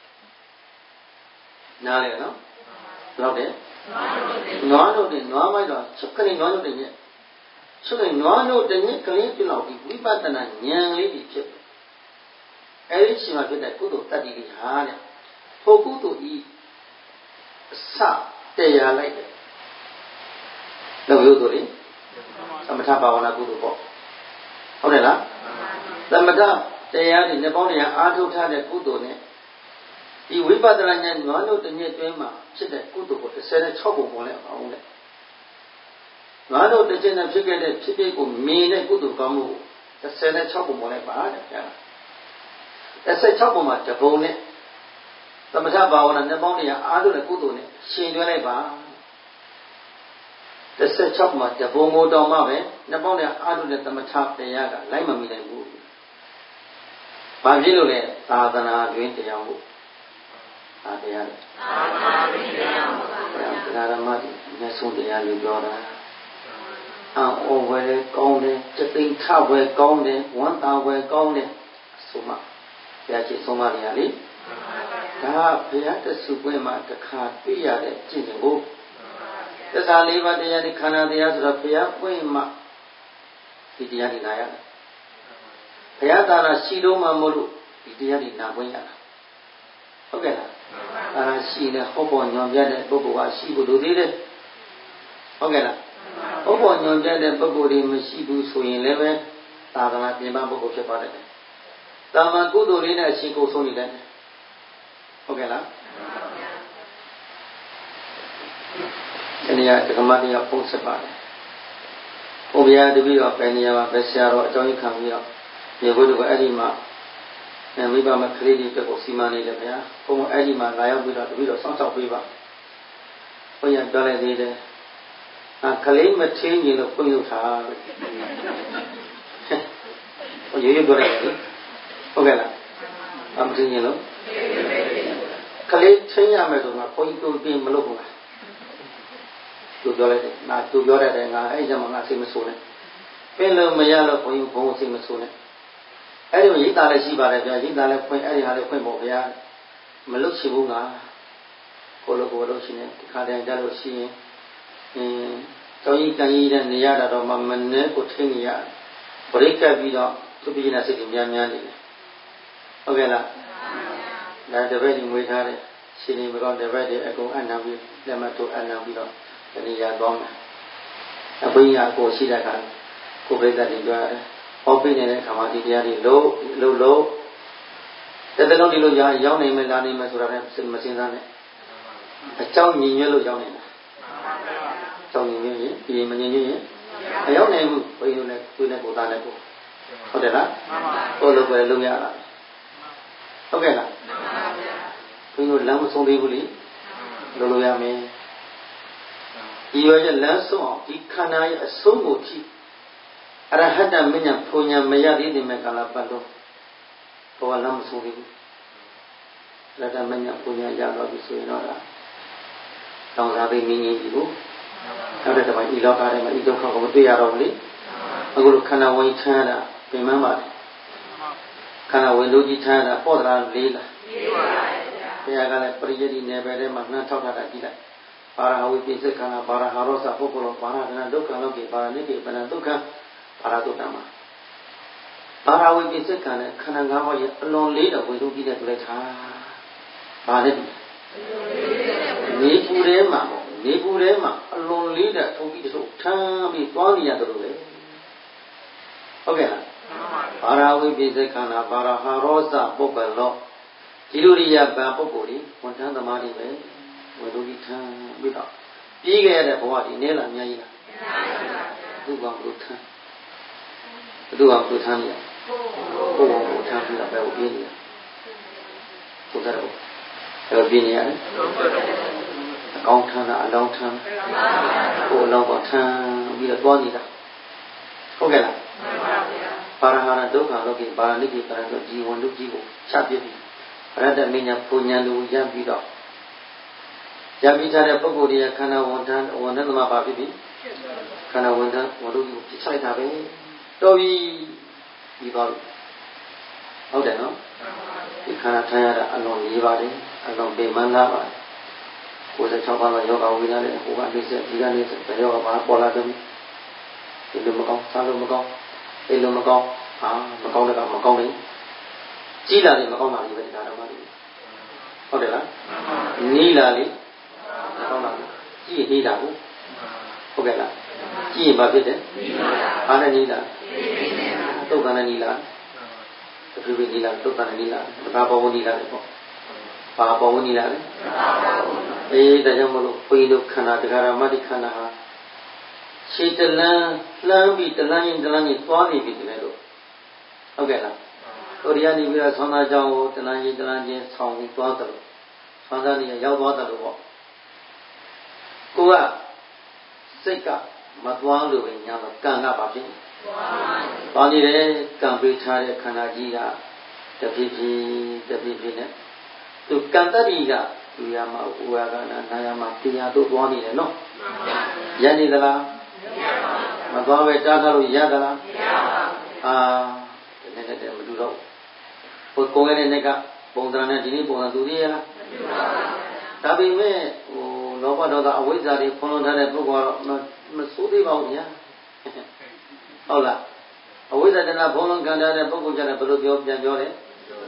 နားလေနော်လောက်တယ်နွားလို့တင်နွားမိုက်တော့ချုပ်ခဏနွားလို့တင်ညက်ချုပ်ခဏနွားလို့တင်ညက်ကလေးပြလောက်ဒီဝိပဿနာဉာဏ်လေးကြီးဖြစ်အဲဒီချိန်မှာဖြစ်တဲ့ကုသိုလ်တတ္တိတွေဟာတဲ့ဟိုကုသိုလ်ဤအစတရားလိုက်တယ်လောကုသိုလ်လေသမထဘာဝနာကုသိုလ်ပေါ့ဟုတ်တယ်လားသမထတရားတွေနှစ်ပေါင်းတရားအားထုတ်ထားတဲ့ကုသိုလ်နဲ့ဒီဝိပဿနာဉာဏ်နွားလို့တစ်ညက်တွင်းမှာဖြစ်တဲ့ကုသိုလ်ကိုတစ်ဆယ်နဲ့၆ပုံပေါ်လိုက်အောင်လေနွားလို့တစ်ချက်နဲ့ဖြစ်ခဲ့တဲ့ဖြစ်ဖြစ်ကိုမြင်တဲ့ကုသိုလ်ကောင်းမှုကိုတစ်ဆယ်နဲ့၆ပုံပေါ်လိုက်ပါတဲ့ဗျာတစ်ဆယ်၆ပုံမှာတပုံနဲ့သမထဘာဝနာနှစ်ပေါင်းတရားအားထုတ်တဲ့ကုသိုလ်နဲ့ရှင်တွဲလိုက်ပါတစ်ဆယ်၆မှာတပုံကိုတောင်မှပဲနှစ်ပေါင်းတရားအားထုတ်တဲ့သမထတရားကလိုက်မမီနိုင်ဘူးဘာဖြစ်လို့လဲသာသနာတွင်တရားမှုအားတရားလေသာသနာတွင်တရားမှုပါဘုရားဓမ္မကြီးမျက်ဆုံးတရားလို့ပြောတာအော်ဝဲကောင်းတယ်စသိထဝဲကောင်းတယ်ဝမ်းသာဝဲကောင်းတယ်ဆိုမှဘုရားရှိဆုံးမနေရလေဒါဘုရားတဆုပွဲမှာတစ်ခါတွေ့ရတဲ့ကျင့်စဉ်ကိုသစ္စာလေးပါးတရားဒီခန္ဓာတရားဆိုတော့ဘုရားပွင့်မှဒီတရားဒီနာရတယ်ဘုရားသာနာရှိတော့မှမို့လို့ဒီတရားဒီနာပွင့်ရတာဟုတ်ကဲ့လားသာနာရှိနေဟောပေါ်ညွန်ပြတဲ့ပုဂ္ဂိုလ်ကရှိဖို့လိုသေးတယ်ဟုတ်ကဲ့လားဟောပေါ်ညွန်ပြတဲ့ပုဂ္ဂိုလ်တွေမရှိဘူးဆိုရင်လည်းပဲသာသနာပြင်ပပုဂ္ဂိုလ်ဖြစ်ပါတယ်တာမန်ကုသိုလ်လေးနဲ့အရှိကိုဆုံးနေတယ်ဟုတ်ကဲ့လားဒီနေရာဓမ္မတရားပုံစံပါတယ်ဘုရားတပည့်တော်ပဲနေရာမှာပဲဆရာတော်အကြောင်းကြီးခံပြီးတော့မြေဘုဒ္ဓကအဲ့ဒီမှာမိဘမကလေးတွေတက်ကိုစီမံနေတယ်ဗျာဘုံအဲ့ဒီမှာလာရောက်ပြီးတော့တပည့်တော်စောင့်ရှောက်ပေးပါဘုရားပြောလိုက်သေးတယ်ကလေးမချင်းရင်လို့ပြုလုပ်တာလို့ဟိုရိုးရိုးပြောလိုက်တယ်ဟုတ်ကဲ့လားအမချင်းရင်လို့ကလေးချင်းရမယ်ဆိုတော့ဘုန်းကြီးတို့ပြင်မလုပ်ဘူးလားသူပြောလိုက်တယ်ငါသူပြောတယ်ငါအဲ့ဒီမှာငါစိတ်မဆိုးနဲ့ပြင်လို့မရလို့ဘုန်းကြီးဘုန်းစိတ်မဆိုးနဲ့အဲ့ဒီရိတ်သားလည်းရှိပါတယ်ဗျာရိတ်သားလည်းဖွင့်အဲ့ဒီဟာလည်းဖွင့်ဖို့ဗျာမလုပ်ချင်ဘူးငါကိုလိုကိုလို့ရှိနေဒီခါတည်းကြလို့ရှိရင်အင်းကျောင်းကြီးတန်ကြီးတဲ့နေရတာတော့မမနဲ့ကိုထင်းနေရပရိက္ခပြီးတော့သူပြင်းတဲ့စိတ်ကြီးများများနေတယ်ဟုတ်ကဲ့လားဒါတပည့်ကြီးငွေထားတဲ့ရှင်နေမကောင်းတပည့်တွေအကုန်အနံပြီးလက်မထိုးအနံပြီးတော့ဒီနေရာသွားမယ်အဘိညာကိုရှိတဲ့အခါကိုပြိတ္တတွေပြောရတယ်ဟောပြနေတဲ့ခါမှာဒီတရားတွေလို့လို့လို့တဲ့တလုံးဒီလိုရရောက်နိုင်မယ်လာနိုင်မယ်ဆိုတာလည်းမစင်စားနဲ့အကြောင်းညီညွတ်လို့ရောက်နေတာအကြောင်းညီညွတ်ရင်ဒီမညီညွတ်ရင်မရောက်နိုင်ဘူးဘယ်လိုလဲကိုယ်နဲ့ကိုယ်သားနဲ့ကိုဟုတ်တယ်လားကိုယ်လိုပဲလုပ်ရတာဟုတ်ကဲ့လားဘယ်လိုလမ်းမဆုံးသေးဘူးလေလုပ်လို့ရမယ်ဒီရွယ်ချက်လမ်းဆုံးအောင်ဒီခန္ဓာရဲ့အဆုံးကိုထိအရဟတမဉ္ဇဉ်ဖုန်ညာမရသေးတယ်မဲ့ကာလပတ်တော့ဘောလမ်းမဆုံးသေးဘူးရတမဉ္ဇဉ်ဖုန်ညာရတော့ပြီဆိုရင်တော့တောင်းစားသိမင်းကြီးပြီကိုအဲ့ဒါတပိုင်းဤလောကထဲမှာဤဒုက္ခကိုမတွေ့ရတော့ဘူးလေအခုလိုခန္ဓာဝင်ချမ်းတာပြင်မှန်းပါတယ်ခန္ဓာဝင်လို့ကြီးချမ်းတာပေါ့တာလေးလားလေးပါပါဘုရားကလည်းပရိယတိနယ်ပယ်ထဲမှာနှမ်းထောက်ထားတာကြည့်လိုက်ပါရဟဝိပိစိတ်ခန္ဓာပါရဟာရောစပုဂ္ဂလောပါရဒနာဒုက္ခလောကေပါရဏိကေပဏဒုက္ခပါရတုတ္တမှာပါရဝိပိစိတ်ခန္ဓာခန္ဓာ၅ပါးရဲ့အလွန်လေးတော့ဝေထုကြည့်တဲ့ပြလိုက်တာပါလေနေပူထဲမှာပေါ့နေပူထဲမှာအလွန်လေးတဲ့ထုံးပြီးတို့ထမ်းပြီးသွားနေရတယ်လို့လေဟုတ်ကဲ့လားပါရဝိပိစိတ်ခန္ဓာပါရဟာရောစပုဂ္ဂလောဒီလိုရိယဗံပုဂ္ဂိုလ်ဒီဝန်ထမ်းသမားတွေပဲဝေဒုတိထမ်းပြီးတော့ပြီးခဲ့တဲ့ဘဝဒီနဲလာအများကြီးလားဘုရားဘုထမ်းဘုရားဘုထမ်းနေဘုရားဘုထမ်းပြီးတော့ပဲဘုပြင်းနေဘုရားဘုအဲ့တော့ပြင်းနေရတယ်အကောင်းထမ်းတာအလောင်းထမ်းဘုအလောင်းကထမ်းပြီးတော့သွားနေတာဟုတ်ကဲ့လားပါရဟဏဒုက္ခလောကေပါရဏိကေပရံတို့ဒီဝန်တို့ကြီးကိုချပြပြီးရတ္တမညာပူညာလူရပြီးတော့ရပြီးထားတဲ့ပုဂ္ဂိုလ်တွေကခန္ဓာဝန်ထမ်းဝန်ထမ်းသမားပါဖြစ်ပြီခန္ဓာဝန်ထမ်းဝန်တို့ကိုပြစ်ချလိုက်တာပဲတော်ပြီပြီးသွားပြီဟုတ်တယ်နော်ဒီခန္ဓာထားရတာအလုံး၄ပါးတယ်အလုံးပေမန်းလာပါကိုယ်၆ပါးသောယောဂဝိညာဉ်နဲ့ဟိုကနေစဒီကနေစဘယ်ယောဂပါပေါ်လာတယ်ဒီလိုမကောင်းစားလို့မကောင်းအိမ်လိုမကောင်းဟာမကောင်းတဲ့ကမကောင်းဘူးကြီးလာတယ်မကောင်းတာတွေပဲဒါတော့မှဟုတ်တယ်လားနီးလာလေမကောင်းတာကြီးနေတာကိုဟုတ်ကဲ့လားကြီးရင်ဘာဖြစ်တယ်ဘာနဲ့နီးလာတုတ်ကနဲ့နီးလာတဖြည်းဖြည်းနီးလာတုတ်ကနဲ့နီးလာဘာပေါ်ဝင်နီးလာတယ်ပေါ့ဘာပေါ်ဝင်နီးလာလဲအေးဒါကြောင့်မလို့ဘုရားတို့ခန္ဓာတရားဓမ္မတိခန္ဓာဟာခြေတလန်းလှမ်းပြီးတလန်းရင်တလန်းရင်သွားနေပြီတကယ်လို့ဟုတ်ကဲ့လားကိုရီးယားနေပြီးတော့ဆောင်းသားကြောင်းကိုတလန်းကြီးတလန်းချင်းဆောင်းပြီးသွားတယ်လို့ဆောင်းသားနေရောက်သွားတယ်လို့ပေါ့ကိုကစိတ်ကမသွားလို့ပဲညာတော့ကံကပါဖြစ်သွားနေတယ်ကံပေးထားတဲ့ခန္ဓာကြီးကတဖြည်းဖြည်းတဖြည်းဖြည်းနဲ့သူကံတတိကလူရမှာဥပါကနာနာယမှာတရားတို့သွားနေတယ်နော်ရနေသလားမသွားပဲတားထားလို့ရသလားအာနည်းနည်းတည်းမတူတော့ဟိုကိုယ်ရဲ့နေ့ကပုံစံနဲ့ဒီနေ့ပုံစံတူသေးရလားဒါပေမဲ့ဟိုလောဘတော်သာအဝိဇ္ဇာတွေဖုံးလွှမ်းထားတဲ့ပုဂ္ဂိုလ်ကတော့မစိုးသေးပါဘူးဗျာဟုတ်လားအဝိဇ္ဇာတဏဖုံးလွှမ်းခံထားတဲ့ပုဂ္ဂိုလ်ကြတယ်ဘယ်လိုပြောပြန်ပြောတယ်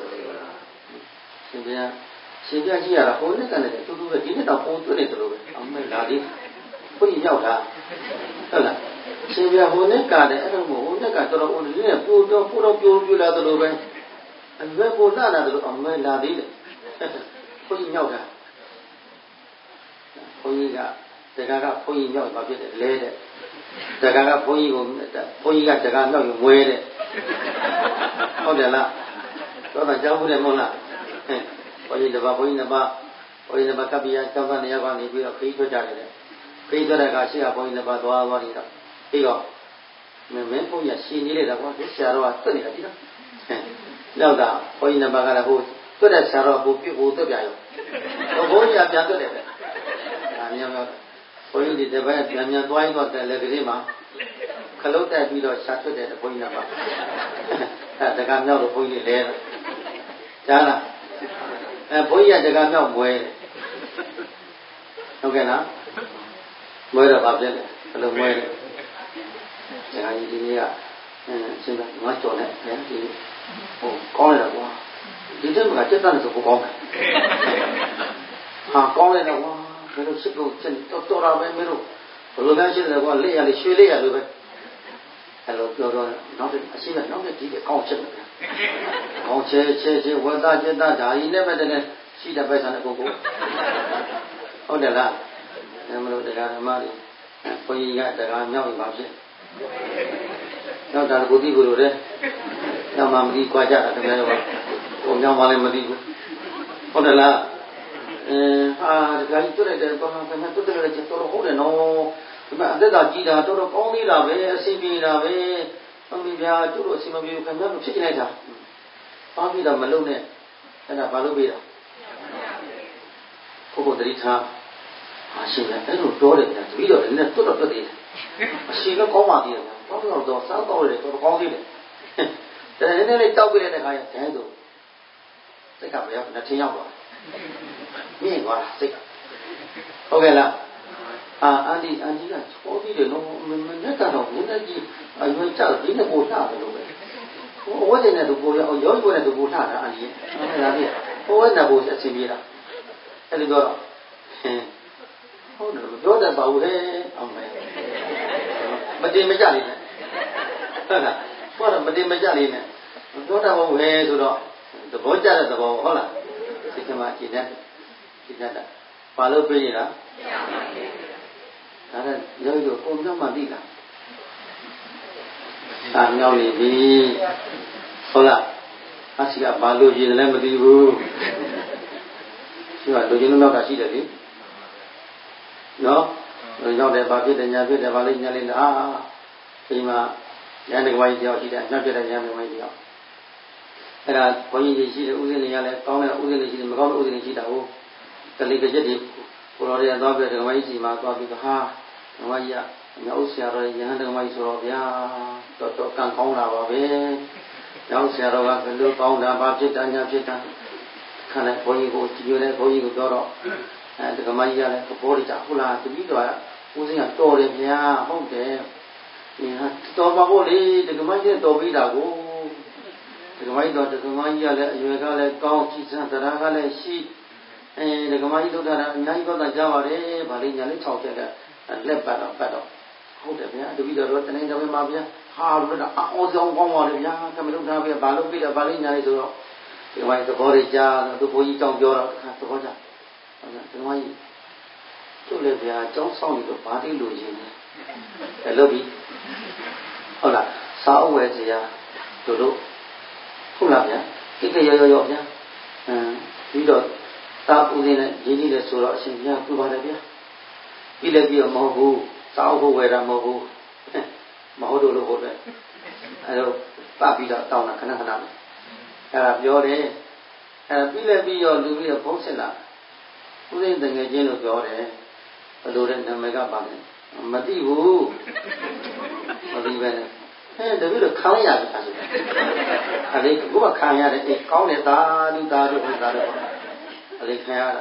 ရှင်ဗျာရှင်ပြကြည့်ရတာဟိုနှစ်ကနေတူတူပဲဒီနှစ်တော့ပုံတွေ့နေတယ်လို့ပဲအမေလာလေးဘုန်းကြီးရောက်တာဟုတ်လားရှင်ပြဟိုနှစ်ကလည်းအဲ့လိုမဟုတ်ဟိုနှစ်ကတော်တော်ဦးလေးနဲ့ပူတော့ပူတော့ပြိုးပြလာတယ်လို့ပဲအရွယ်ပေါ်လာတာလို့အမေလာသေးတယ်ဘုန်းကြီးရောက်တာဘုန်းကြီးကတက္ကကဘုန်းကြီးရောက်ပါဖြစ်တယ်လဲတဲ့တက္ကကဘုန်းကြီးကိုဘုန်းကြီးကတက္ကမြောက်ယူမွဲတဲ့ဟုတ်တယ်လားတော့တော့ကြောက်ဘူးတယ်မဟုတ်လားဘုန်းကြီးတစ်ပါးဘုန်းကြီးတစ်ပါးဘုန်းကြီးတစ်ပါးကပ္ပိယကျောင်းသားနေရာကနေပြီးတော့ခရီးထွက်ကြတယ်လေခရီးထွက်တဲ့အခါရှိကဘုန်းကြီးတစ်ပါးသွားသွားနေတော့ပြီးတော့မင်းမင်းဘုန်းကြီးရှင်နေလိုက်တာကွာဒီဆရာတော်ကတွတ်နေတာဒီတော့နောက်တာဘုန်းကြီးတစ်ပါးကလည်းဟိုတွတ်တဲ့ဆရာတော်ကိုပြုတ်ဖို့တွတ်ပြရောဘုန်းကြီးကပြန်တွတ်တယ်ပဲဒါမျိုးမျိုးဘုန်းကြီးဒီတစ်ပတ်ပြန်ပြန်သွားရင်တော့တယ်လေကလေးမှာခလုတ်တက်ပြီးတော့ရှာထွက်တယ်ဘုန်းကြီးကပါအဲတက္ကမြောက်လို့ဘုန်းကြီးလဲကြားလားအဲဘုန်းကြီးကတက္ကမြောက်မွဲတယ်ဟုတ်ကဲ့လားမွဲတော့ဗာပြက်တယ်ဘယ်လိုမွဲလဲတက္ကကြီးဒီနေ့ကအဲစဉ်းစားငါကြော်နဲ့အဲဒီဟိုကောင်းရတာကွာဒီတက်မှာစက်တန်းဆိုကိုကောင်းတယ်ဟာကောင်းရတော့ကွာဘယ်လိုစစ်လို့စက်တော်တော်တာပဲမင်းတို့ဘယ်လိုလဲရှိတယ်ကွာလက်ရလေးရွှေလေးရလို့ပဲအဲ့လိုပြောတော့နောက်အရှိကနောက်နဲ့ဒီကောင်းချက်ပဲကောင်းချဲချဲချဲဝတ်သားจิตသားဓာကြီးနဲ့ပဲတည်းရှိတဲ့ပဲဆန်တဲ့ပုဂ္ဂိုလ်ဟုတ်တယ်လားအဲမလို့တရားဓမ္မတွေဘုန်းကြီးကတရားမြောက်ရင်ပါဖြစ်နောက်တာကိုသိကိုလို့လေနောက်မှမသိကြကြတာတကယ်တော့ဟိုမြောက်မှလည်းမသိဘူးဟုတ်တယ်လားအဲဟာဒါကြီးတွေ့တဲ့ကောင်းကောင်းနဲ့တွေ့တဲ့ချက်တော့ဟုတ်တယ်နော်ဒီမှာအသက်သာကြီးတာတော်တော်ကောင်းသေးတာပဲအစီပြေတာပဲအမေဗျာတို့တို့အစီမပြေဘူးခင်ဗျားတို့ဖြစ်နေလိုက်တာဘာဖြစ်တော့မလုံနဲ့အဲ့ဒါဘာလို့ပြေးတာကိုကိုတတိထားဟာရှင်လည်းအဲ့လိုပြောတယ်ဗျာတပည့်တော်လည်းတော်တော်တွေ့သေးတယ်အစီလည်းကောင်းပါသေးတယ်ဗျာတော့တော့တော့စားတော့တယ်တော်တော်ကောင်းသေးတယ်ဒါနဲ့လည်းတောက်ပြတဲ့ခါကျအဲဆိုစိတ်ကဘယ်ရောက်နှစ်ထင်းရောက်သွားမြင့်သွားစိတ်ကဟုတ်ကဲ့လားအာအန်ဒီအန်ဒီကချောပြီးတယ်နော်မနဲ့ကတော့ဘုန်းကြီးအရွယ်ကျဒီနဲ့ကိုလှတယ်လို့ပဲဟိုဝတ်တဲ့နဲ့သူကိုရောရောကိုနဲ့သူကိုလှတာအန်ဒီဟုတ်လားဗျဟိုဝတ်နဲ့ကိုအစီပြေးတာအဲ့ဒီတော့ဟုတ်တယ်ပြောတတ်ပါဘူးဟဲ့အောင်မယ်မတင်မကြလေးနဲ့ဟုတ်လားဟောတော့မတင်မကြလေးနဲ့ပြောတတ်ပါဘူးဟဲ့ဆိုတော့သဘောကျတဲ့သဘောဟုတ်လားစိတ်ကမှကျင်တဲ့ကျင်တဲ့ဘာလို့ပြေးနေတာဒါနဲ့ရောရောပုံကြောင့်မှသိလားအာမြောက်နေပြီဟုတ်လားအစီကဘာလို့ရည်တယ်လဲမသိဘူးသူကလူချင်းလုံးတော့ရှိတယ်လေနော်ရောက်တယ်ဘာဖြစ်တယ်ညာဖြစ်တယ်ဘာလေးညာလေးအာဒီမှာရန်တကဝိုင်းတယောက်ရှိတယ်နောက်ပြတဲ့ရန်တကဝိုင်းတယောက်အဲ့ဒါဘုန်းကြီးကြီးရှိတယ်ဥစဉ်တွေရလဲကောင်းတဲ့ဥစဉ်တွေရှိတယ်မကောင်းတဲ့ဥစဉ်တွေရှိတာဟုတ်တလိကကျက်တွေကိုတော်ရသွားပြတဲ့ဓမ္မကြီးစီမှာသွားပြီးတော့ဟာဓမ္မကြီးကမြောက်ဆရာတော်ရဟန်းဓမ္မကြီးဆိုတော့ဗျာတော်တော်ကံကောင်းတာပါပဲမြောက်ဆရာတော်ကဘယ်လိုကောင်းတာဘာဖြစ်တာညာဖြစ်တာခါနဲ့ဘုန်းကြီးကိုကြည့်ရတဲ့ဘုန်းကြီးကိုပြောတော့အဲဓမ္မကြီးကလည်းသဘောကျဟုတ်လားတပည့်တော်ကဦးစင်းကတော်တယ်ဗျာဟုတ်တယ်ဒီဟာတော်ပါဖို့လေဓမ္မကြီးတော်ပြီးတာကိုဓမ္မကြီးတော်ဓမ္မကြီးကလည်းအရွယ်ကလည်းကောင်းကြည်စံတရားကလည်းရှိအဲဒကမကြီးတို့တာအများကြီးတော့ကြားပါတယ်ဗာလိညာလေး၆ချက်ကလက်ပတ်တော့ပတ်တော့ဟုတ်တယ်ဗျာတပည့်တော်တို့တနေ့တော့မှာဗျာဟာလို့တော့အော်ဆောင်ကောင်းပါလေဗျာကမလို့ထားဗျာဘာလို့ပြတာဗာလိညာလေးဆိုတော့ဒီဝိုင်းသဘောတွေကြားတော့သူဘိုးကြီးတောင်းပြောတော့သဘောကျဟုတ်ကဲ့ဒကမကြီးတို့လည်းဗျာကျောင်းဆောင်နေတော့ဘာတိလိုချင်လဲလို့ပြီဟုတ်လားစာအုပ်ဝယ်စရာတို့တို့ဟုတ်လားဗျာတိတ်ရရရဗျာအင်းပြီးတော့သာဦးစင်းနဲ့ရင်းနှီးတယ်ဆိုတော့အရှင်ကြီးကပြပါတယ်ဗျာပြီးလည်းပြီးတော့မဟုတ်ဘူးစာအုပ်ဖို့ဝယ်တာမဟုတ်ဘူးမဟုတ်လို့လို့ဟုတ်တယ်အဲတော့ပတ်ပြီးတော့တောင်းတာခဏခဏပဲအဲဒါပြောတယ်အဲပြီးလည်းပြီးတော့လူပြီးတော့ဖုံးစစ်လာဦးစင်းတငယ်ချင်းလို့ပြောတယ်ဘယ်လိုလဲနာမည်ကပါလဲမသိဘူးမသိပဲနဲ့အဲတပည့်တော့ခံရပြီဆိုတယ်အဲဒီကိုကခံရတယ်အေးကောင်းတယ်သာလူသားတို့ဟိုသားတို့အလေးခံရတာ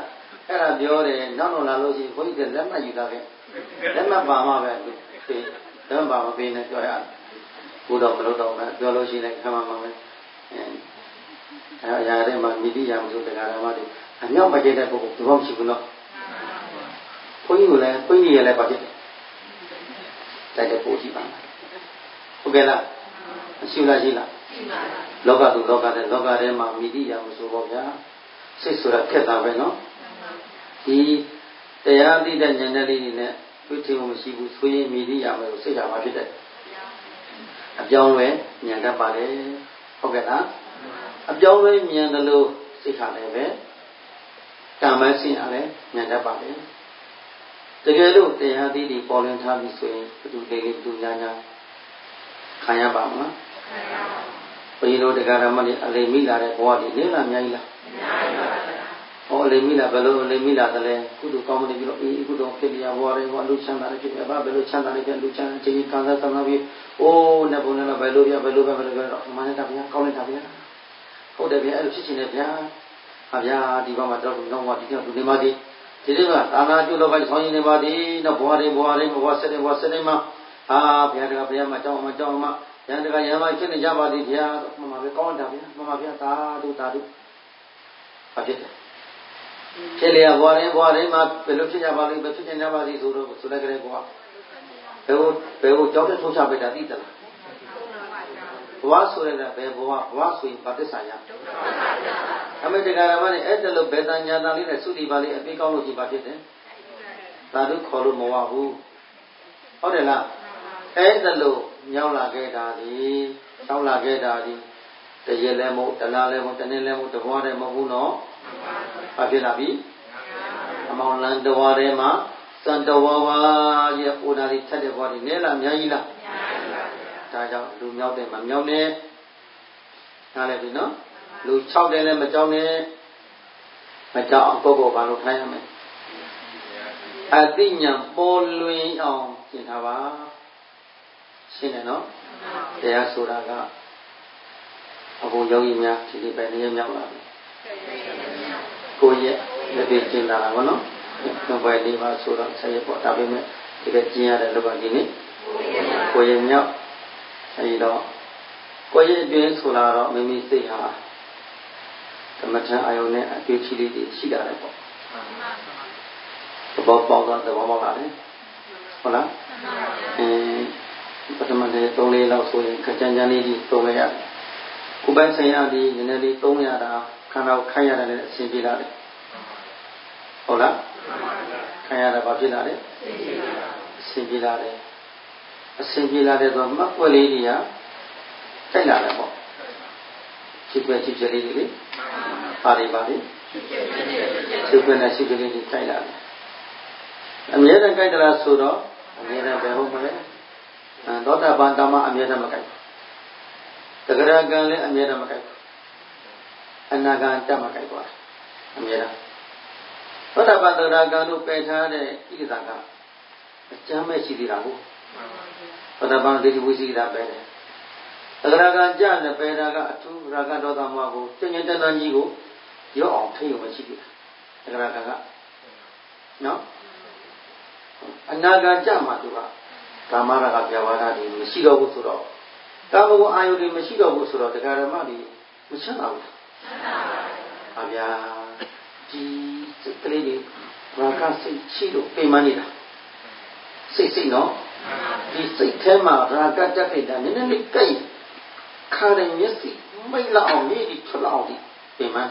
အဲ့ဒါပြောတယ်နောက်တော့လာလို့ရှိရင်ဘုန်းကြီးကလက်မှတ်ယူတာပဲလက်မှတ်ပါမှပဲပေးလက်မှတ်ပါမပေးနဲ့ပြောရတယ်ဘုတော့မလုပ်တော့ဘူးပြောလို့ရှိရင်ခမမှပဲအဲအရာတွေမှာမိတိရမှုတရားဓမ္မတွေအမြောက်မကျတဲ့ပုဂ္ဂိုလ်ဘာမှမရှိဘူးနော်ဘုန်းကြီးကလည်းဘုန်းကြီးရလည်းပါဖြစ်တယ်တိုက်တဲ့ပို့ကြည့်ပါဟုတ်ကဲ့လားမရှိလားရှိလားရှိပါဘူးလောကသူလောကတဲ့လောကထဲမှာမိတိရမှုဆိုတော့ဗျာစိတ်ဆိုတာခက်တာပဲနော်ဒီတရားသိတဲ့ဉာဏ်နဲ့လေးနဲ့တွေ့ထင်မှုမရှိဘူးဆိုရင်မိတိရမှုကိုစိတ်ဓာတ်မှာဖြစ်တဲ့အပြောင်းလဲဉာဏ်တတ်ပါလေဟုတ်ကဲ့လားအပြောင်းလဲဉာဏ်တလို့စိတ်ခါလည်းပဲကံမဆင်းရလဲဉာဏ်တတ်ပါလေတကယ်လို့တရားသိတွေပေါ်လွင်ထားပြီဆိုရင်ဘုသူလေးလေးဘုသူညာညာခံရပါမလားခံရပါဘူးဘုရားတို့တရားဓမ္မတွေအလိမ်မိလာတဲ့ဘဝတွေနေလားအများကြီးလားအများကြီးပါဗျာဟောအလိမ်မိလာဘယ်လိုအလိမ်မိလာသလဲကုသိုလ်ကောင်းမှုတွေပြီးတော့အေးကုသိုလ်ဖြစ်ရဘဝတွေဘဝလူချမ်းသာတွေဖြစ်ရပါဘယ်လိုချမ်းသာတွေဖြစ်လူချမ်းသာခြင်းခံစားသမားပြီးအိုးနဲ့ဘုံနဲ့ဘယ်လိုပြဘယ်လိုပဲဘယ်လိုပဲတော့မှန်တာဗျာကောင်းနေတာဗျာဟုတ်တယ်ဗျာအဲ့လိုဖြစ်ခြင်းနဲ့ဗျာဟာဗျာဒီဘက်မှာတော့တော့ဝါဒီတော့ဒီမှာဒီဒီလိုကသာနာကျိုးလောကဆောင်းရင်နေပါသည်တော့ဘဝတွေဘဝတွေဘဝဆက်တွေဘဝဆက်တွေမှာဟာဘုရားတကဘုရားမှာကြောင်းမှာကြောင်းမှာဘုရားတကရဟန်းမှာဖြစ်နေကြပါသည်ဘုရားမှန်ပါပဲကောင်းတာဗျာမှန်ပါဗျာသာဓုသာဓုဘာဖြစ်တယ်ဖြစ်လျာဘဝတွေဘဝတွေမှာဘယ်လိုဖြစ်ကြပါလိမ့်ဘယ်ဖြစ်နေကြပါသည်ဆိုတော့ဆိုလိုက်ကြတဲ့ဘဝဘယ်ကိုဘယ်ကိုကြောက်တဲ့ထုတ်ချပေးတာသိသလားဘဝဆိုရတဲ့ဘယ်ဘဝဘဝဆိုရင်ဘာသစ္စာရအမေတရားဓမ္မနဲ့အဲ့တလို့ဘေတညာတန်လေးနဲ့သုတိပါလေးအပေးကောင်းလို့ရှိပါဖြစ်တယ်သာဓုခေါ်လို့မဝဘူးဟုတ်တယ်လားအဲ့တလို့မြောက်လာခဲ့တာဒီတောက်လာခဲ့တာဒီတရက်လည်းမဟုတ်တလားလည်းမဟုတ်တနေ့လည်းမဟုတ်တဘွားလည်းမဟုတ်ဘူးနော်ဘာဖြစ်လာပြီအမောင်လန်တဝါထဲမှာစံတဝါဝါရဲ့ဟိုနာလေးထက်တဲ့ဘွားဒီနဲလားအများကြီးလားအများကြီးပါဗျာဒါကြောင့်လူမြောက်တယ်မမြောက်နဲ့နားလည်ပြီနော်လူ၆တယ်လည်းမကြောက်နဲ့မကြောက်အောင်ကိုယ့်ကိုယ်ဘာလို့ထိုင်ရမလဲအသိဉာဏ်ပေါ်လွင်အောင်ရှင်းထားပါရှင်းတယ်နော်တရားဆိုတာကအဘယောဂီများဒီဒီပဲနေမြောက်လာပြီကိုယ့်ရဲ့လက်တွေ့ကျင့်လာတာဘောနော်ဘယ်ဘယ်လေးပါဆိုတော့ဆက်ရပေါ့ဒါပေမဲ့ဒီကကျင့်ရတဲ့လောကဒီနေ့ကိုယ့်ရဲ့မြောက်အဲဒီတော့ကိုယ့်ရဲ့အတွင်းဆိုလာတော့မိမိစိတ်ဟာဓမ္မထအာယုန်နဲ့အတွေ့အထိလေးတွေရှိတာလေပေါ့သဘောပေါက်တော့သဘောပေါက်လာတယ်ဟုတ်လားအင်းပထမနေ့သုံးလေးလောက်ဆိုရင်ခကြမ်းကြမ်းလေးကြီးသုံးလိုက်ရတယ်ခုပိုင်းဆိုင်ရာဒီနည်းနည်းလေးသုံးရတာခန္ဓာကိုခိုင်းရတယ်လည်းအဆင်ပြေလာတယ်ဟုတ်လားခိုင်းရတာဘာဖြစ်လာလဲအဆင်ပြေလာတယ်အဆင်ပြေလာတယ်ဆိုတော့မှတ်ွက်လေးတွေကတိုက်လာတယ်ပေါ့ချစ်ပဲချစ်ချလေးတွေလေပါလိပါလိချစ်ပဲနဲ့ချစ်ကလေးတွေတိုက်လာတယ်အမြဲတမ်းတိုက်ကြလားဆိုတော့အမြဲတမ်းပဲဟုတ်မလဲသောတာပန်တမအမြဲတမ်းမတိုက်တဂရကံလည်းအမြဲတမ်းမတိုက်အနာဂံတက်မတိုက်သွားအမြဲတမ်းသောတာပန်တဂရကံတို့ပယ်ထားတဲ့ဣဒ္ဓတာကအကျမ်းမဲ့ရှိသေးတာဟုတ်သောတာပန်ဒိဋ္ဌိဝိသိတာပဲတယ်တဂရကံကြတဲ့ပယ်တာကအထူးရာဂဒေါသမောဟကိုကျင့်ကျင့်တန်တန်ကြီးကိုရောအောင်ထိရုံမရှိသေးတာတဂရကံကနော်အနာဂံကြမှာသူကကာမရာဂပြဝါဒတွေမရှိတော့ဘူးဆိုတော့ကာမဂုဏ်အာယုတွေမရှိတော့ဘူးဆိုတော့တရားဓမ္မတွေမချမ်းသာဘူးချမ်းသာပါဗျာဒီစိတ်ကလေးတွေရာဂစိတ်ရှိလို့ပြင်မနေတာစိတ်စိတ်နော်ဒီစိတ်ထဲမှာရာဂတက်ခဲ့တာနည်းနည်းလေးကြိုက်ခါတဲ့မျက်စိမိတ်လောက်အောင်မြေဒီထွက်လောက်အောင်ဒီပြင်မ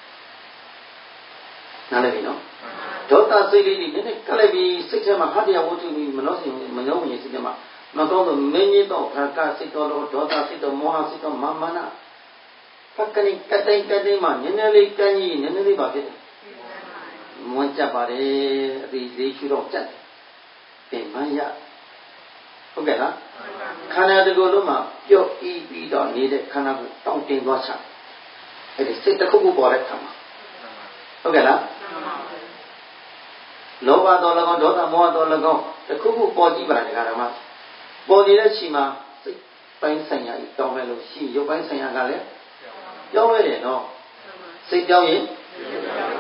နားလည်ပြီနော်ဒေါသစိတ်လေးတွေနည်းနည်းကလည်းပြီးစိတ်ထဲမှာဟာတရားဝတ္ထုပြီးမနှောစင်မနှောဝင်စိတ်ထဲမှာမကောင်းတော့မင်းကြီးတော့ဘာကစိတ်တော်လို့ဒေါသစိတ်တော်မောဟစိတ်တော်မာမနာဖက်ကလေးကတိုင်ကတိုင်မှနည်းနည်းလေးကန်းကြီးနည်းနည်းလေးပါဖြစ်တယ်မွန်းကြပါတယ်အဒီလေးချူတော့ကြက်ပြင်မရဟုတ်ကဲ့လားခန္ဓာတကူလုံးမှာပျော့ဤပြီးတော့နေတဲ့ခန္ဓာကိုတောင့်တင်သွားချအဲ့ဒီစိတ်တစ်ခုခုပေါ်တဲ့ခါမှာဟုတ်ကဲ့လားလောဘတော်၎င်းဒေါသမောဟတော်၎င်းတစ်ခုခုပေါ်ကြည့်ပါလားဒီကရမပေါ်နေတဲ့ချိန်မှာစိတ်ပိုင်းဆိုင်ရာကြီးတောင်းလဲလို့ရှိရုပ်ပိုင်းဆိုင်ရာကလည်းပြောင်းလဲတယ်နော်စိတ်ပြောင်းရင်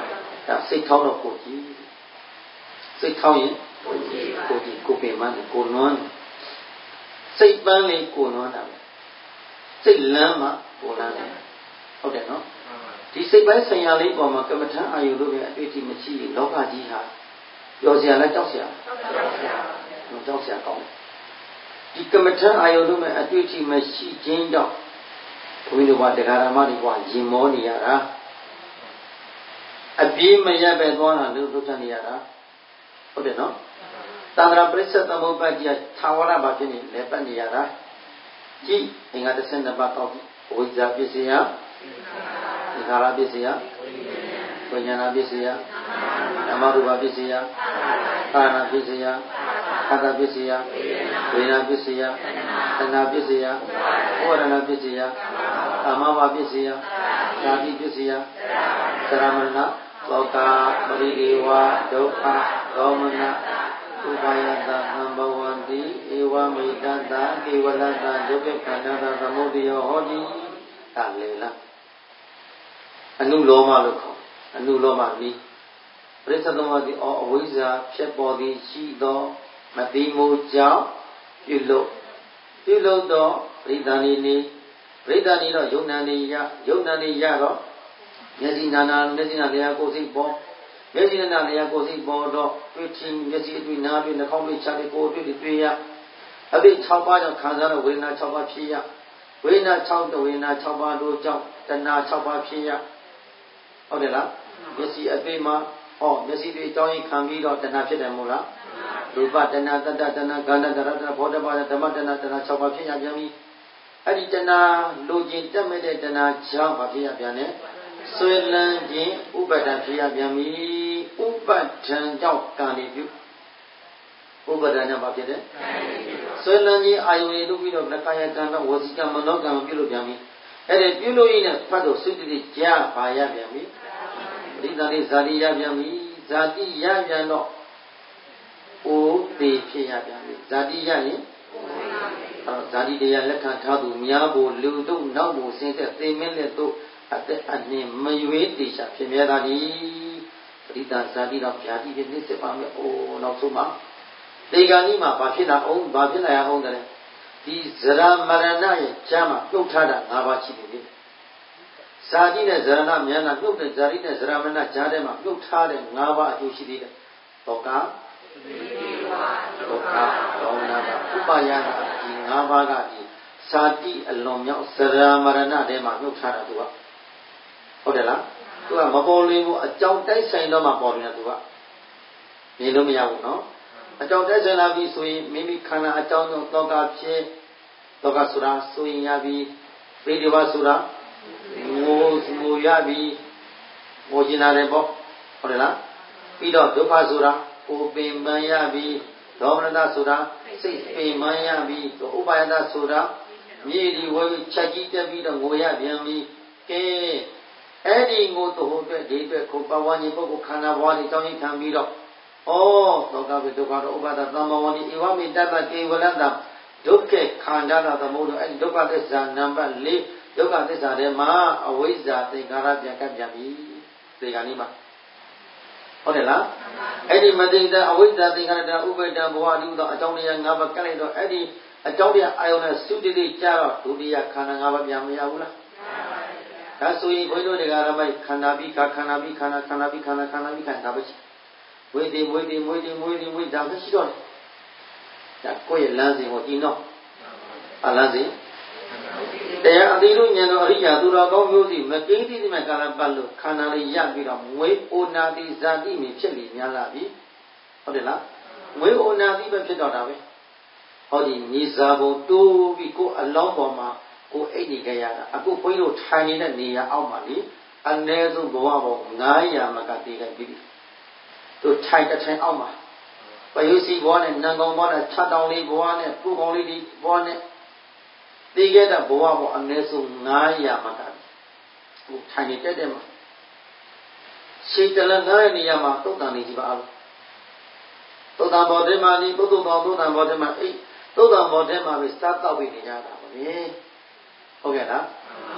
ဒါစိတ်ထောင်းတော့ကိုကြည့်စိတ်ထောင်းရင်ကိုကြည့်ကိုကြည့်ကိုပင်မကိုနွမ်းစိတ်ပန်းလေးကိုနွမ်းတာပဲစိတ်လမ်းမှကိုလမ်းတယ်ဟုတ်တယ်နော်ဒီစိတ်ပိုင်းဆိုင်ရာလေးပေါ်မှာကမ္မထအာယုလို့ပဲအတွေ့အထိမရှိရင်လောကကြီးဟာပျော်စရာလားကြောက်စရာလားကြောက်စရာကောင်းတယ်ဒီကမ္မထအာယုလို့ပဲအတွေ့အထိမရှိခြင်းကြောင့်ဘုန်းကြီးတို့ကတရားဓမ္မတွေကရင်မောနေရတာအပြေးမရက်ပဲသွားတာလို့ပြောနေရတာဟုတ်တယ်နော်သံဃာပရိစ္ဆေသမုပ္ပါဒ်ကြီးသာဝရဘာဖြစ်နေလဲပတ်နေရတာကြည့်အင်္ဂါတစ်ဆင့်တစ်ပါးကောက်ပြီးဝိဇ္ဇာပစ္စယသင်္ခါရပစ္စယဝိညာဏပစ္စယဓမ္မရူပပစ္စယကာရပစ္စယခန္ဓာပစ္စယဝေဒနာပစ္စယသနာပစ္စယဝရဏပစ္စယကာမဝပစ္စယဇာတိပစ္စယသရမဏသောကပရိဒေဝဒုက္ခဒေါမနဥပါယတသံဘဝန္တိဧဝမေတ္တကေဝလတ္တဒုက္ခခန္ဓာသမုဒယဟောတိဒါလေလားအနုလောမလို့ခေါ်အနုလောမပြီးပရိစ္ဆေသမုပ္ပါဒ်ဒီအဝိဇ္ဇာဖြစ်ပေါ်သည်ရှိသောမတိမိုးကြောင့်ပြုလို့ပြုလို့တော့ပရိသန္တိနေပရိသန္တိတော့ယုံနာနေရယုံနာနေရတော့မျက်စိနာနာမျက်စိနာလျာကိုယ်စိတ်ပေါ်မျက်စိနာလျာကိုယ်စိတ်ပေါ်တော့တွေ့ချင်းမျက်စိအတွေ့နာတွေ့နှာခေါင်းတွေ့ခြေတွေ့ကိုယ်တွေ့တွေ့ရအပိ၆ပါးကြောင့်ခံစားတော့ဝေဒနာ၆ပါးဖြစ်ရဝေဒနာ၆ဝေဒနာ၆ပါးတို့ကြောင့်တဏှာ၆ပါးဖြစ်ရဟုတ်တယ်လားမျက်စိအတွေ့မှာဟောမျက်စိတွေ့အကြောင်းကြီးခံပြီးတော့တဏှာဖြစ်တယ်မို့လားရူပတဏှာတတ္တတဏှာဂန္ဓတရတဘောဓဘာဓမ္မတဏှာတဏှာ၆ပါးဖြစ်ရပြန်ပြီအဲ့ဒီတဏှာလိုချင်တက်မဲ့တဲ့တဏှာကြောင့်မဖြစ်ရပြန်နဲ့ဆွေလန်းခြင်းဥပဒံဖြစ်ရပြန်ပြီဥပဒံကြောင့်ကံတွေပြုဥပဒံကြောင့်ဘာဖြစ်တယ်ဆွေလန်းခြင်းအာယုန်တွေလုပ်ပြီးတော့ကာယကံတော့ဝစီကံမနောကံပြုလို့ပြန်ပြီအဲ့ဒီပြုလို့ရင်းနဲ့ဖတ်တော့သုတိတိကြားပါရပြန်ပြီပရိသတ်လေးဇာတိရပြန်ပြီဇာတိရပြန်တော့အိုးသေးဖြစ်ရပြန်ပြီဇာတိရရင်အဲဇာတိတရားလက်ခံထားသူများကိုလူတို့နောက်ကိုဆင်းသက်သိမင်းလက်တို့အသက်အနှင်းမရွေးတေချာဖြစ်မြဲတာဒီပရိသတ်ဇာတိတော့ဗျာတိဖြစ်နေစစ်ပါမယ်အိုးနောက်ဆုံးမှာဒီကံကြီးမှာဘာဖြစ်လာအောင်ဘာဖြစ်လာရအောင်တဲ့ဒီဇရာမရဏရဲ့ကျမ်းမှာပြုတ်ထားတာ၅ပါးရှိတယ်ဇာတိနဲ့ဇရဏမြန်တာပြုတ်တဲ့ဇာတိနဲ့ဇရမဏကြားထဲမှာပြုတ်ထားတဲ့၅ပါးအကျိုးရှိသေးတယ်တောကဒုက္ခဒေါမနဥပါယနာဒီ၅ပါးကဒီဇာတိအလွန်မြောက်ဇရာမရဏထဲမှာပြုတ်ထားတာသူကဟုတ်တယ်လားသူကမပေါ်လွင်ဘူးအကြောင်းတိုက်ဆိုင်တော့မှပေါ်လွင်တာသူကမြင်လို့မရဘူးနော်အကြောင်းတိုက်ဆိုင်လာပြီဆိုရင်မိမိခန္ဓာအကြောင်းကြောင့်တောကဖြစ်တောကဆိုတာဆိုရင်ရပြီပရိဒီဝဆိုတာငိုငိုရပြီငိုကျင်လာတယ်ပေါ့ဟုတ်တယ်လားပြီးတော့ဒုက္ခဆိုတာကိုပင်ပန်းရပြီဒေါမနတဆိုတာစိတ်ပင်ပန်းရပြီဥပါယတဆိုတာမြေဒီဝဲချက်ကြီးတက်ပြီးတော့ငိုရပြန်ပြီကဲအဲ့ဒီငိုတို့အတွက်ဒီအတွက်ကိုပဝန်းကြီးပုဂ္ဂိုလ်ခန္ဓာဘဝတွေတောင်းရင်ခံပြီးတော့ဩသောကဝိဒုက္ခတော့ဥပါဒသမ္မဝန္တိဧဝမေတ္တကေဝလတ္တဒုက္ခခန္ဓာသာသမုဒ္ဒအဲ့ဒီဒုက္ခသစ္စာနံပါတ်၄ဒုက္ခသစ္စာထဲမှာအဝိဇ္ဇာသင်္ခါရပြန်ကပ်ပြန်ပြီဒီကနေ့မှာဟုတ်တယ်လားအဲ့ဒီမသိတဲ့အဝိဇ္ဇာသင်္ခါရတဥပေတံဘဝတိဥသောအကြောင်းတရား၅ပါးကပ်လိုက်တော့အဲ့ဒီအကြောင်းတရားအာယုန်နဲ့သုတိတိကြတော့ဒုတိယခန္ဓာ၅ပါးပြန်မရဘူးလားဒါဆိုရင်ဘုန်းကြီးတို့တရားဓမ္မခန္ဓာပြီးခန္ဓာပြီးခန္ဓာခန္ဓာပြီးခန္ဓာခန္ဓာပြီးခန္ဓာပဲရှိဝိတိဝိတိဝိတိဝိတိဝိဒါမရှိတော့တယ်ဒါကိုယ့်ရဲ့လမ်းစဉ်ကိုကြည့်တော့အလမ်းစဉ်တရားအတိတို့ဉာဏ်တော်အရိယာသူတော်ကောင်းမျိုးစီမကိန်းတိတိမဲ့ကာလပတ်လို့ခန္ဓာလေးရပြီးတော့မွေးအိုနာတိဇာတိမြင်ဖြစ်လိများလာပြီဟုတ်တယ်လားမွေးအိုနာတိပဲဖြစ်တော့တာပဲဟောဒီမြေစာပုံတိုးပြီးကိုယ်အလောင်းပေါ်မှာကိုယ်အိတ်နေကြရတာအခုဘုန်းကြီးတို့ထိုင်နေတဲ့နေရာအောက်မှာလေအနည်းဆုံးဘဝပေါင်း၅ရာမကတည်ခဲ့ပြီတို့ထိုင်တစ်ထိုင်အောက်မှာပယုစီဘဝနဲ့နံကောင်ဘဝနဲ့၆တောင်လေးဘဝနဲ့ပူကောင်လေးဒီဘဝနဲ့တည်ခဲ့တဲ့ဘဝပေါင်းအနည်းဆုံး၅ရာမကကိုထိုင်နေတက်တဲ့မှာရှိတလငါးရဲ့နေရာမှာသုတ်တန်နေကြပါအောင်သုတ်တန်ဘောထဲမှာဒီပုသုတော်သုတ်တန်ဘောထဲမှာအိတ်သုတ်တန်ဘောထဲမှာပဲစားတော့ပြီးနေကြတာပါလေဟုတ်ကဲ့လား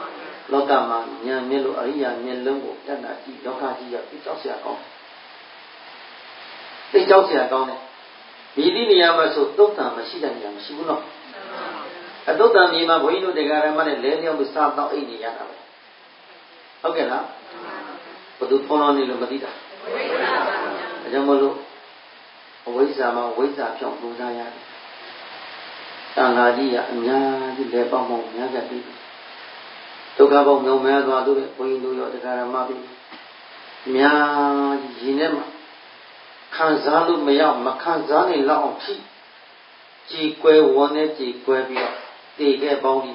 လောကမှာဉာဏ်မျက်လို့အရိယာမျက်လုံးကိုတဏှာကြီးလောကကြီးရောက်ပြီးကြောက်เสียကောင်းသိကြောက်เสียကောင်းတယ်ဒီဒီနေရာမှာဆိုသုတ်တံမရှိတဲ့နေရာမရှိဘူးနော်အသုတ်တံမြေမှာဘုန်းကြီးတို့တရားဓမ္မနဲ့လဲလျောင်းပြီးစားတော့အိတ်နေရတာပဲဟုတ်ကဲ့လားဘုသူဖုံးလို့နေလို့မသိတာဝိဇ္ဇာပါဗျာဒါကြောင့်မလို့အဝိဇ္ဇာမှာဝိဇ္ဇာဖြောင်းပူဇာရတယ်တန်ခါကြီးကအများကြီးလဲပေါင်းပေါင်းများကြပြီဒုက္ခပေါင်းမြောင်များသွားသူတွေဘုန်းကြီးတို့ရောတရားဓမ္မပြီးအများကြီးရင်းထဲမှာခံစားလို့မရမခံစားနိုင်လောက်အောင်ဖြစ်ကြည်ကွယ်ဝန်းနဲ့ကြည်ကွယ်ပြီးတော့တည်ခဲ့ပေါင်းဒီ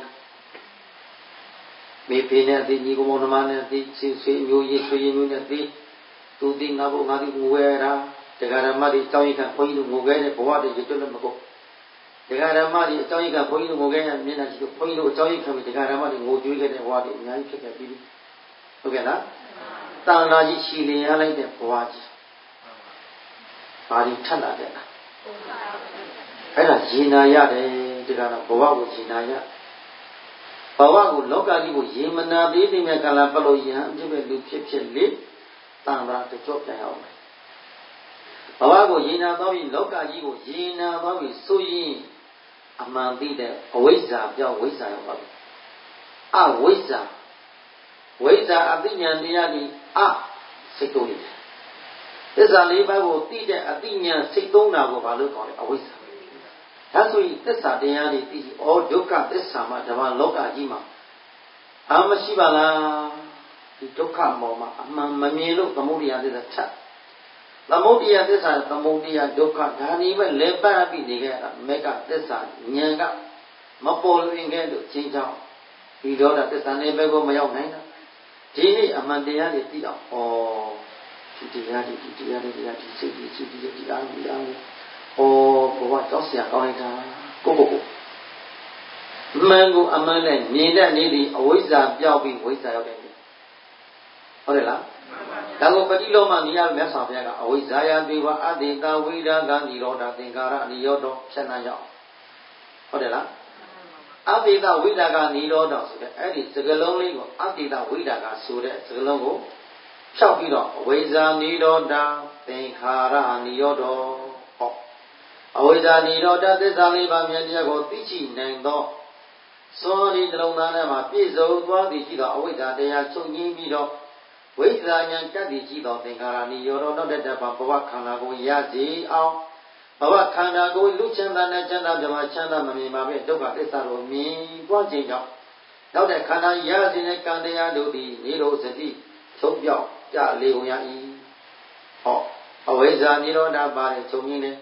မိဖေနဲ့ဒီညီကောင်မောင်နှမနဲ့ဒီဆွေဆွေမျိုးရေးဆွေရေးမျိုးနဲ့ဒီသူဒီငါဘုငါဒီငိုရတာတရားဓမ္မတွေအကြောင်းရခံဘုန်းကြီးတို့ငိုခဲ့တဲ့ဘဝတွေရွတ်လို့မကုန်တရားဓမ္မတွေအကြောင်းရခံဘုန်းကြီးတို့ငိုခဲ့တဲ့မျက်နှာရှိဘုန်းကြီးတို့အကြောင်းရခံပြီးတရားဓမ္မတွေငိုကြွေးခဲ့တဲ့ဘဝတွေအများကြီးဖြစ်ခဲ့ပြီးဟုတ်ကဲ့လားတန်လာကြီးရှည်လင်ရလိုက်တဲ့ဘဝကြီးဘာဒီထက်လာတဲ့လားအဲ့ဒါရေနာရတယ်ဒီကတော့ဘဝကိုရေနာရဘဝကိုလောကကြီးကိုရေမနာသေးတဲ့မြတ်ကလာပလို့ယံအဖြစ်ပဲလူဖြစ်ဖြစ်လေတန်လာတကြော့ပြန်အောင်ဘဝကိုရေနာသွားပြီးလောကကြီးကိုရေနာသွားပြီးဆိုရင်အမှန်သိတဲ့အဝိဇ္ဇာပြောင်းဝိဇ္ဇာရောက်ပါပြီအဝိဇ္ဇာဝိဇ္ဇာအသိဉာဏ်တရားဒီအစိတ်တော်လေးသစ္စာလေးပါးကိုသိတဲ့အသိဉာဏ်စိတ်သုံးတာကိုဘာလို့ခေါ်လဲအဝိဇ္ဇာဒါဆိုရင်သစ္စာတရားတွေသိဩဒုက္ခသစ္စာမှာဓမ္မလောကကြီးမှာအာမရှိပါလားဒီဒုက္ခမောမှာအမှန်မမြင်လို့သမုဒိယသစ္စာချက်သမုဒိယသစ္စာသမုဒိယဒုက္ခဒါနေပဲလဲပတ်ပြီးနေခဲ့တာမေကသစ္စာဉာဏ်ကမပေါ်လွင်ခဲ့လို့ချင်းချောင်းဒီတော့သစ္စာနေဘက်ကိုမရောက်နိုင်တာဒီနေ့အမှန်တရားတွေသိအောင်ဩဒီတရားတွေဒီတရားတွေတရားဒီစိတ်ဒီစိတ်ဒီဒီအားဒီအားဩဘဝကြောက်เสียကောင်းလိုက်တာကိုကိုကိုမှန်ကိုအမှန်နဲ့မြင်တဲ့နေ့ဒီအဝိဇ္ဇာပြောက်ပြီးဝိဇ္ဇာရောက်တယ်ဟုတ်တယ်လားဒါကိုပฏิလောမနိယမြတ်စွာဘုရားကအဝိဇ္ဇာယပိဝအတေတဝိရာဂနိရောဓသင်္ကာရနိရောဓဖြတ်နှံ့ရောက်ဟုတ်တယ်လားအတေတဝိရာဂနိရောဓဆိုတဲ့အဲ့ဒီစကလုံးလေးကိုအတေတဝိရာဂဆိုတဲ့စကလုံးကိုဖြောက်ပြီးတော့အဝိဇ္ဇာနိရောဓသင်္ခါရနိရောဓဟောအဝိဇ္ဇာနိရောဓသစ္စာလေးပါးမြတ်တရားကိုသိရှိနိုင်သောစွမ်းရည်နှလုံးသားထဲမှာပြည့်စုံသွားသည်ရှိသောအဝိဇ္ဇာတရားချုပ်ငြိမ်းပြီးတော့ဝိဇ္ဇာဉာဏ်တတ်သည်ရှိသောသင်္ခါရနိရောဓနောက်တဲ့တပါဘဝခန္ဓာကိုရစီအောင်ဘဝခန္ဓာကိုလူချမ်းသာနဲ့ချမ်းသာပြမချမ်းသာမမြင်ပါပဲဒုက္ခသစ္စာကိုမြင်သွားခြင်းကြောင့်နောက်တဲ့ခန္ဓာရစီတဲ့ကံတရားတို့သည်နိရောဓစတိချုပ်ပြောက်ကြလေုံရ၏ဟောအဝိဇ္ဇာနိရောဓပါတယ်ချုပ်ငြိမ်းတယ်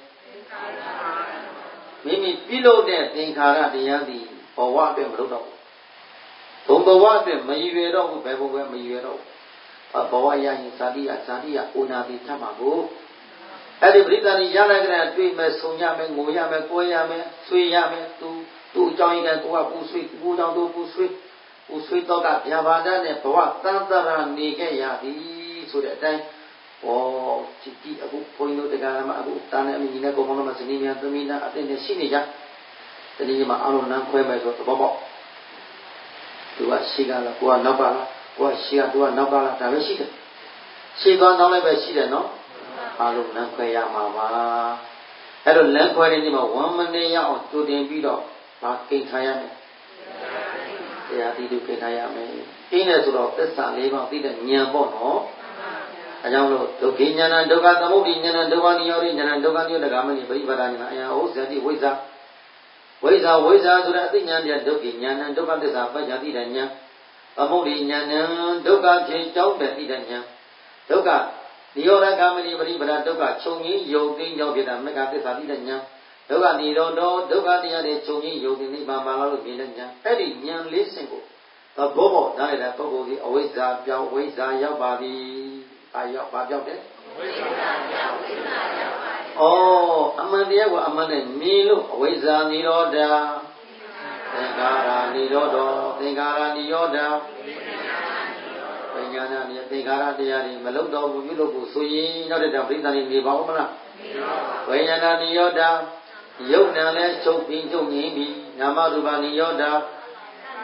မိမိပြုလုပ်တဲ့သင်္ခါရတရားသည်ဘဝအတွက်မလုပ်တော့ဘူးဘုံဘဝအတွက်မရည်ရွယ်တော့ဘူးဘယ်ဘုံပဲမရည်ရွယ်တော့ဘူးဘဝရရင်ဇာတိယဇာတိယအိုနာတိထပ်မှာကိုအဲ့ဒီပရိသတ်ကြီးရလိုက်ကြတဲ့တွေ့မဲ့ဆုံရမယ်ငိုရမယ်ကိုယ်ရမယ်ဆွေးရမယ်သူသူ့အကြောင်းကြီးကကိုကပူဆွေးကိုကြောင့်သူပူဆွေးပူဆွေးတော့ကဗျာပါဒနဲ့ဘဝတန်တရာနေခဲ့ရသည်ဆိုတဲ့အတိုင်းဩဒီဒီအခုဘုန်းကြီးတို့တရားမှာအခုတာနဲ့အမိကြီးနဲ့ကိုမောင်တို့မှာဇနီးများသမီးများအတင်းနဲ့ရှိနေကြတတိယမှာအလုံးနန်းခွဲမယ်ဆိုသဘောပေါက်သူကရှိကလားကိုကနောက်ပါလားကိုကရှိကသူကနောက်ပါလားဒါပဲရှိတယ်ရှိသွားနောက်လိုက်ပဲရှိတယ်နော်အလုံးနန်းခွဲရမှာပါအဲ့တော့လမ်းခွဲတဲ့နေ့မှာဝမ်းမနေရအောင်တူတင်ပြီးတော့ဘာကိန်းထားရမယ်တရားတိတုကိန်းထားရမယ်အင်းနဲ့ဆိုတော့သစ္စာလေးပါးသိတဲ့ဉာဏ်ပေါ့နော်အကြောင်းလို့ဒုက္ခဉာဏဒုက္ခသမုဒိဉာဏဒုက္ခနိရောဓဉာဏဒုက္ခနိရောဓဂามနိပရိပဒဉာဏအယံဩဇတိဝိဇ္ဇာဝိဇ္ဇာဝိဇ္ဇာဆိုတဲ့အသိဉာဏ်တရားဒုက္ခဉာဏဒုက္ခသစ္စာပัจจัยသိတဲ့ဉာဏ်သမုဒိဉာဏဒုက္ခဖြစ်ကြောင်းပဲသိတဲ့ဉာဏ်ဒုက္ခနိရောဓဂามနိပရိပဒဒုက္ခချုပ်ငြိမ်းယုံသိကြောင်းဖြစ်တာမေဃသစ္စာသိတဲ့ဉာဏ်ဒုက္ခနိရောဓဒုက္ခတရားတွေချုပ်ငြိမ်းယုံသိနိဗ္ဗာန်မှာလို့မြင်တဲ့ဉာဏ်အဲ့ဒီဉာဏ်လေးစင်ကိုသဘောပေါက်နားလည်တဲ့ပုဂ္ဂိုလ်ဒီအဝိဇ္ဇာပြောင်းဝိဇ္ဇာရောက်ပါပြီအာရောက်ဘာပြောက်တယ်ဝိဇ္ဇာပြောင်းဝိဇ္ဇာရောက်ပါပြီဩအမှန်တရားကိုအမှန်နဲ့မြင်လို့အဝိဇ္ဇာနိရောဓသင်္ခါရနိရောဓသင်္ခါရနိရောဓဝိညာဏနိသင်္ခါရတရားတွေမလုံတော့ဘူးပြုလို့ကိုဆိုရင်နောက်တဲ့ပရိသတ်တွေနေပါဦးမလားဝိညာဏနိရောဓယုတ်နံလဲချုပ်ပြီးချုပ်ငြိမ်းပြီးနာမရူပနိရောဓ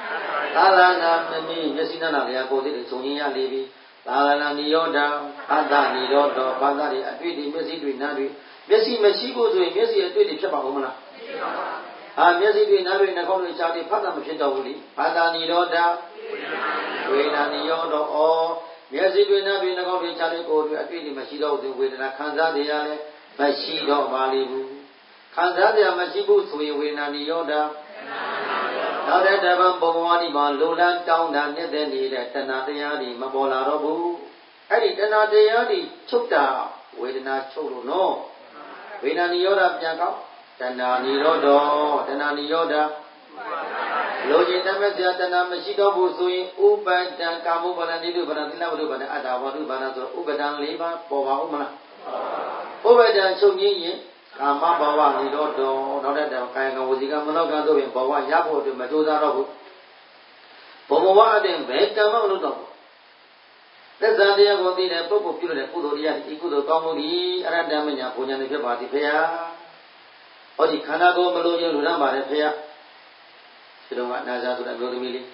သာလနာမမီမျက်စိနဲ့နာလျာကိုယ်တွေဆုံးရရလေးပြီးသာလနာနိရောဓဘာသာနိရောဓဘာသာတွေအတွေ့တွေမျက်စိတွေနားတွေမျက်စိမရှိဖို့ဆိုရင်မျက်စိအတွေ့တွေဖြစ်ပါဦးမလားမရှိပါဘူးအာမျက်စိတွေနားတွေနှာခေါင်းတွေရှားတွေဖတ်တာမဖြစ်တော့ဘူးလေဘာသာနိရောဓဝေဒနာနိရောဓဩမျက်စိတွေနားတွေနှာခေါင်းတွေရှားတွေကိုယ်တွေအတွေ့တွေမရှိတော့ဘူးဝေဒနာခံစားရရလဲမရှိတော့ပါလိမ့်ဘူးခံစားရမရှိဘူးဆိုရင်ဝေဒနာနိရောဓနောက်တဲ့တပံဘုံဘဝဒီမှာလိုလန်းတောင်းတာနေတဲ့နေတဲ့တဏှာတရားတွေမပေါ်လာတော့ဘူးအဲ့ဒီတဏှာတရားတွေချုပ်တာဝေဒနာချုပ်လို့နော်ဝေဒနာနိရောဓပြန်ကောက်တဏှာနိရောဓတဏှာနိရောဓလိုချင်တတ်မဲ့စရာတဏှာမရှိတော့ဘူးဆိုရင်ဥပဒံကာမုပဒံတိတုပဒံသီလဝတ္ထုပဒံအတ္တဝတ္ထုပဒံဆိုဥပဒံ၄ပါးပေါ်ပါဦးမလားဥပဒံချုပ်ငင်းရင်ကာမဘဝနိရောဓနောက်တဲ့ကာယကံဝစီကံမနောကံတို့ဖြင့်ဘဝရဖို့အတွက်မကြိုးစားတော့ဘူးဘဝဘဝအတဲ့ဘယ်ကံမှမလုပ်တော့ဘူးသက်သာတရားကိုသိတဲ့ပုဂ္ဂိုလ်ပြုတဲ့ကုသိုလ်တရားဒီကုသိုလ်ကောင်းမှုဒီအရဟတမညာဘုံညာနေဖြစ်ပါသည်ဖေယဟောဒီခန္ဓာကိုယ်မလို့ခြင်းလူရမ်းပါတယ်ဖေယဒီတော့ကနာဇာဆိုတဲ့အမျိုးသမီးလေး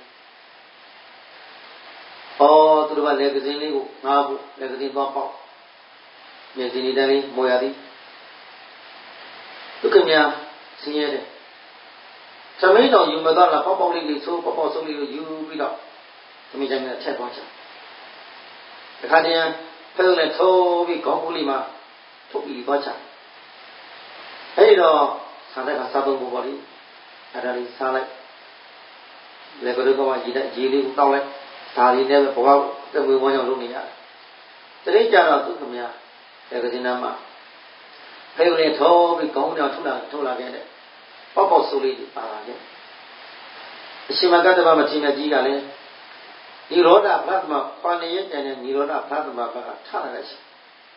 ဟောသူတို့ကလက်ကစင်းလေးကိုငါးဖို့လက်ကစင်းသွားပေါက်မျက်စိနေတိုင်းလေးမော်ရသည်ဒုက္ခများဆင်းရဲတယ်သမီးတော်ယူမတော့လားပေါက်ပေါက်လေးလေးသိုးပေါက်ပေါက်ဆုံးလေးကိုယူပြီးတော့သမီးတိုင်းနဲ့ထက်သွားချင်တခါတည်းဖဲုံနဲ့ထိုးပြီးခေါင်းကူးလေးမှာထုတ်ပြီးသွားချအဲ့တော့စားတဲ့ကစားတော့ဘောလေးအဲ့ဒါလေးစားလိုက်လေကလေးကမှရည်တဲ့ရည်လေးကိုတောက်လိုက်ဒါလေးနဲ့ဘဝတမွေးဝမ်းကြောင်းလုပ်နေရတယ်တတိကြတော့သူ့ခင်ဗျာလေကစင်းနာမှာဖဲုံနဲ့ထိုးပြီးခေါင်းကြောင်ထုတ်လာထုတ်လာခဲ့တဲ့ပေါက်ပေါက်ဆိုးလေးပါလာခဲ့အရှင်မကတ္တဗမထေရကြီးကလည်းနိရောဓဘတ်မပါဏိယတန်တဲ့နိရောဓဘတ်မဘကထလာတယ်ရှိ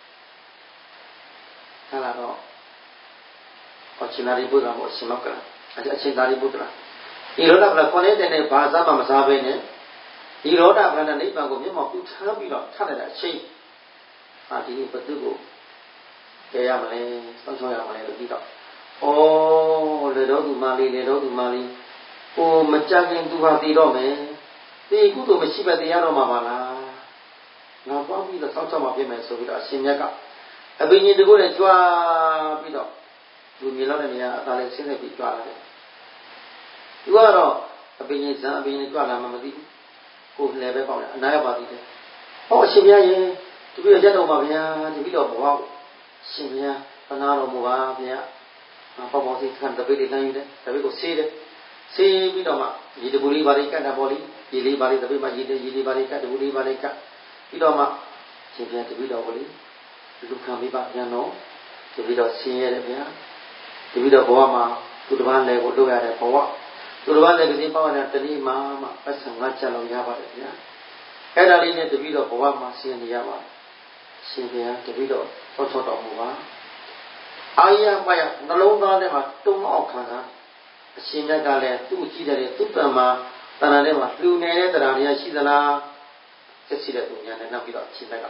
ထလာတော့အရှင်သာရိပုတ္တရာကိုအရှင်မကလားအရှင်သာရိပုတ္တရာနိရောဓဘတ်ပါဏိယတန်တဲ့ဘာသာမှမစားဘဲနဲ့နိရောဓဘတ်နဲ့နိဗ္ဗာန်ကိုမျက်မှောက်ပြုထားပြီးတော့ထလာတဲ့အချိန်အာဒီဘသူကိုကြရမလဲဆောင်းချောရမလဲလို့ပြီးတော့ဩလေတော်သူမလေးလေတော်သူမလေးဟိုမကြခင်သူဟာတည်တော့မယ်ဒီကုသိုလ်မရှိပဲတရားတော်မှာပါလားငါပေါ့ပြီးတော့ဆောက်ချောက်မှာပြင်မယ်ဆိုပြီးတော့အရှင်မြတ်ကအဘိညာဉ်တကုနဲ့ကြွားပြီးတော့လူမြေလောက်တဲ့နေရာအသာလေးဆင်းနေပြီးကြွားလာတယ်သူကတော့အဘိညာဉ်ဇံအဘိညာဉ်ကြွားလာမှမသိဘူးကိုယ်လည်းပဲပေါ့လေအနာရပါသေးတယ်ဟောအရှင်မြတ်ရင်တပည့်တော်ရက်တော်ပါဗျာတပည့်တော်ဘဝရှင်မြတ်ပနာတော်မူပါဗျာပေါ့ပေါ့စီခံတပည့်တွေနိုင်ယူတယ်တပည့်ကိုဆေးတယ်ဆေးပြီးတော့မှရေတပူလေးပါလေးကတ်တာပေါ့လေရေလေးပါလေးတပည့်မှရေလေးရေလေးပါလေးကတ်တပူလေးပါလေးကတ်ပြီးတော့မှရှင်ပြန်တပည့်တော်ကိုလေလူခံပေးပါပြန်တော့တပည့်တော်ဆင်းရဲတယ်ဗျာတပည့်တော်ဘဝမှာသူတစ်ပါးလည်းကိုလုပ်ရတဲ့ဘဝသူတစ်ပါးလည်းကစီပေါ့တဲ့တတိမာမှပတ်စံငါချက်လောက်ရပါတယ်ဗျာအဲ့ဒါလေးနဲ့တပည့်တော်ဘဝမှာဆင်းနေရပါရှင်ပြန်တပည့်တော်ဆော့ဆော့တော်မူပါအာရမယနှလုံးသားထဲမှာတုံ့အောင်ခံစားအရှင်မြတ်ကလည်းသူ့ကြည့်တဲ့သူ့တဏ္ဍာတဏ္ဍာထဲမှာလူနေတဲ့တရားတွေရှိသလားဆက်ရှိတဲ့သူညာနဲ့နောက်ပြီးတော့အရှင်မြတ်က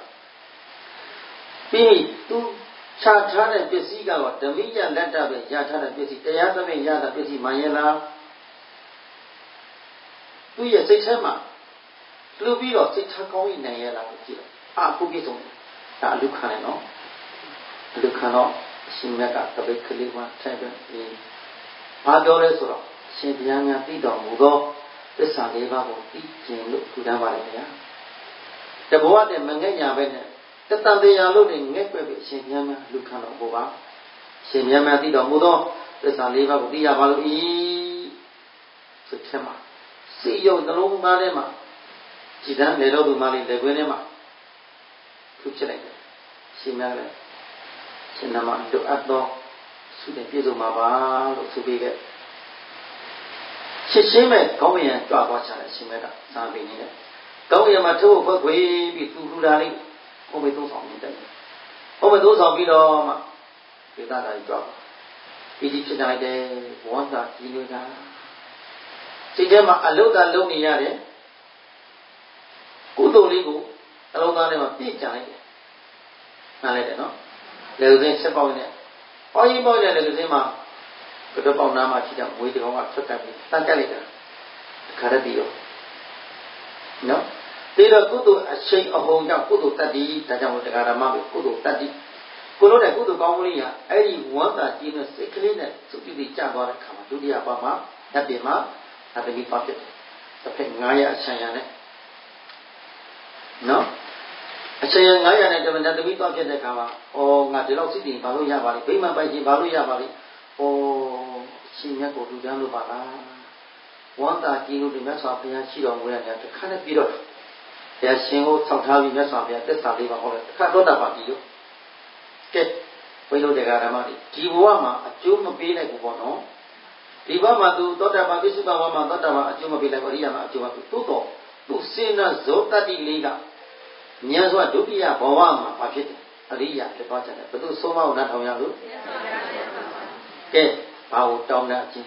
ပြီးသူခြားထားတဲ့ပစ္စည်းကတော့ဓမိယလက်တပဲရထားတဲ့ပစ္စည်းတရားသဖြင့်ရတာပစ္စည်းမှန်ရဲ့လားသူရဲ့စိတ်ထဲမှာလူပြီးတော့စိတ်ထားကောင်းရင်နိုင်ရဲ့လားလို့ကြည့်တယ်အာခုပြည့်စုံတယ်ဒါအလုခံတယ်နော်အလုခံတော့အရှင်မြတ်ကတပိတ်ကလေးမှထိုင်ပဲဘာပြောလဲဆိုတော့ရှင်ဘုရားများသိတော်မူသောသစ္စာလေးပါးကိုသိကျင်လို့ထူထမ်းပါလေဗျာတဘောနဲ့မငဲ့ညာပဲနဲ့တတန်တရားလို့နေငဲ့ွက်ပြီးရှင်ဘုရားများလူခံတော်မူပါရှင်ဘုရားများသိတော်မူသောသစ္စာလေးပါးကိုသိရပါလို့ဤဆိုချက်မှာစိတ်ယုံနှလုံးသားထဲမှာကြည်တမ်းလေတော်သူမလေးလေခွင်းထဲမှာထူဖြစ်လိုက်တယ်ရှင်များလည်းရှင်နာမတို့အပ်သောဆုနဲ့ပြည့်စုံပါပါလို့ဆိုပြီးခဲ့ရှင်းရှင်းမဲ့ခေါင်းရံကြွားသွားချတယ်ရှင်မဲကသာပင်နေတယ်ခေါင်းရံမှာထိုးဖွက်ခွေပြီးသူလူတာလေးဘုံမေသုံးဆောင်နေတယ်ဘုံမေသုံးဆောင်ပြီးတော့မှဒေသသာကြီးကြွားပြီးဒီဖြစ်ကြလိုက်တယ်ဝန္တာကြီးလို့တာစိတ်ထဲမှာအလုတ်တာလုံးနေရတယ်ကုသိုလ်လေးကိုအလုံးသားထဲမှာပြည့်ကြလိုက်တယ်နားလိုက်တယ်နော်လေဦးစင်းဆက်ပေါက်နေဟောရင်ပေါက်တဲ့လေဦးစင်းမှာကတော့ပေါက်နာမှာရှိတဲ့ငွေတကောင်ကဆွတ်တက်ပြီးတန်ကြက်လိုက်တာခါရတိရောနော်ဒီတော့ကုသိုလ်အရှိန်အဟုန်ကြောင့်ကုသိုလ်တတ္တိဒါကြောင့်တရားဓမ္မပဲကုသိုလ်တတ္တိကိုလို့တဲ့ကုသိုလ်ကောင်းမှုလေးကအဲ့ဒီဝမ်းသာကြည်နဲ့စိတ်ကလေးနဲ့သုတိတိကျသွားတဲ့ခါမှာဒုတိယပါမှာဓာတ်ပြင်မှာအတ္တိပါဖြစ်တယ်တစ်ဖက်ငါးရာအချမ်းရနဲ့နော်အချမ်းရငါးရာနဲ့ဓာတ်သမီးသွားဖြစ်တဲ့ခါမှာဩငါဒီလောက်စိတ်တည်ဘာလို့ရပါလိမ့်ဗိမာန်ပိုင်ခြင်းဘာလို့ရပါလိမ့်ဩရှင်မြတ်ကိုလူတန်းလို့ပါလားဝမ်းသာကြည်လို့ဒီမြတ်စွာဘုရားရှိတော်မူတဲ့နေရာတစ်ခါနဲ့ပြီးတော့ဘုရားရှင်ကိုဆောက်ထားပြီးမြတ်စွာဘုရားသစ္စာလေးပါဟောတယ်တစ်ခါတော့တာပါပြီလို့ကဲဘုရားတရားဓမ္မတွေဒီဘဝမှာအကျိုးမပေးနိုင်ဘူးပေါ့နော်ဒီဘဝမှာသူသောတာပန်ပိစုပန်ဘဝမှာသောတာပန်အကျိုးမပေးနိုင်ဘူးအရိယာမှာအကျိုးမပေးသို့တော့သူစေနာဇောတတ္တိလေးကမြတ်စွာဒုတိယဘဝမှာဘာဖြစ်တယ်အရိယာဖြစ်သွားကြတယ်ဘယ်သူဆုံးမအောင်နားထောင်ရလို့ကဲဘာကိုတောင်းတအချင်း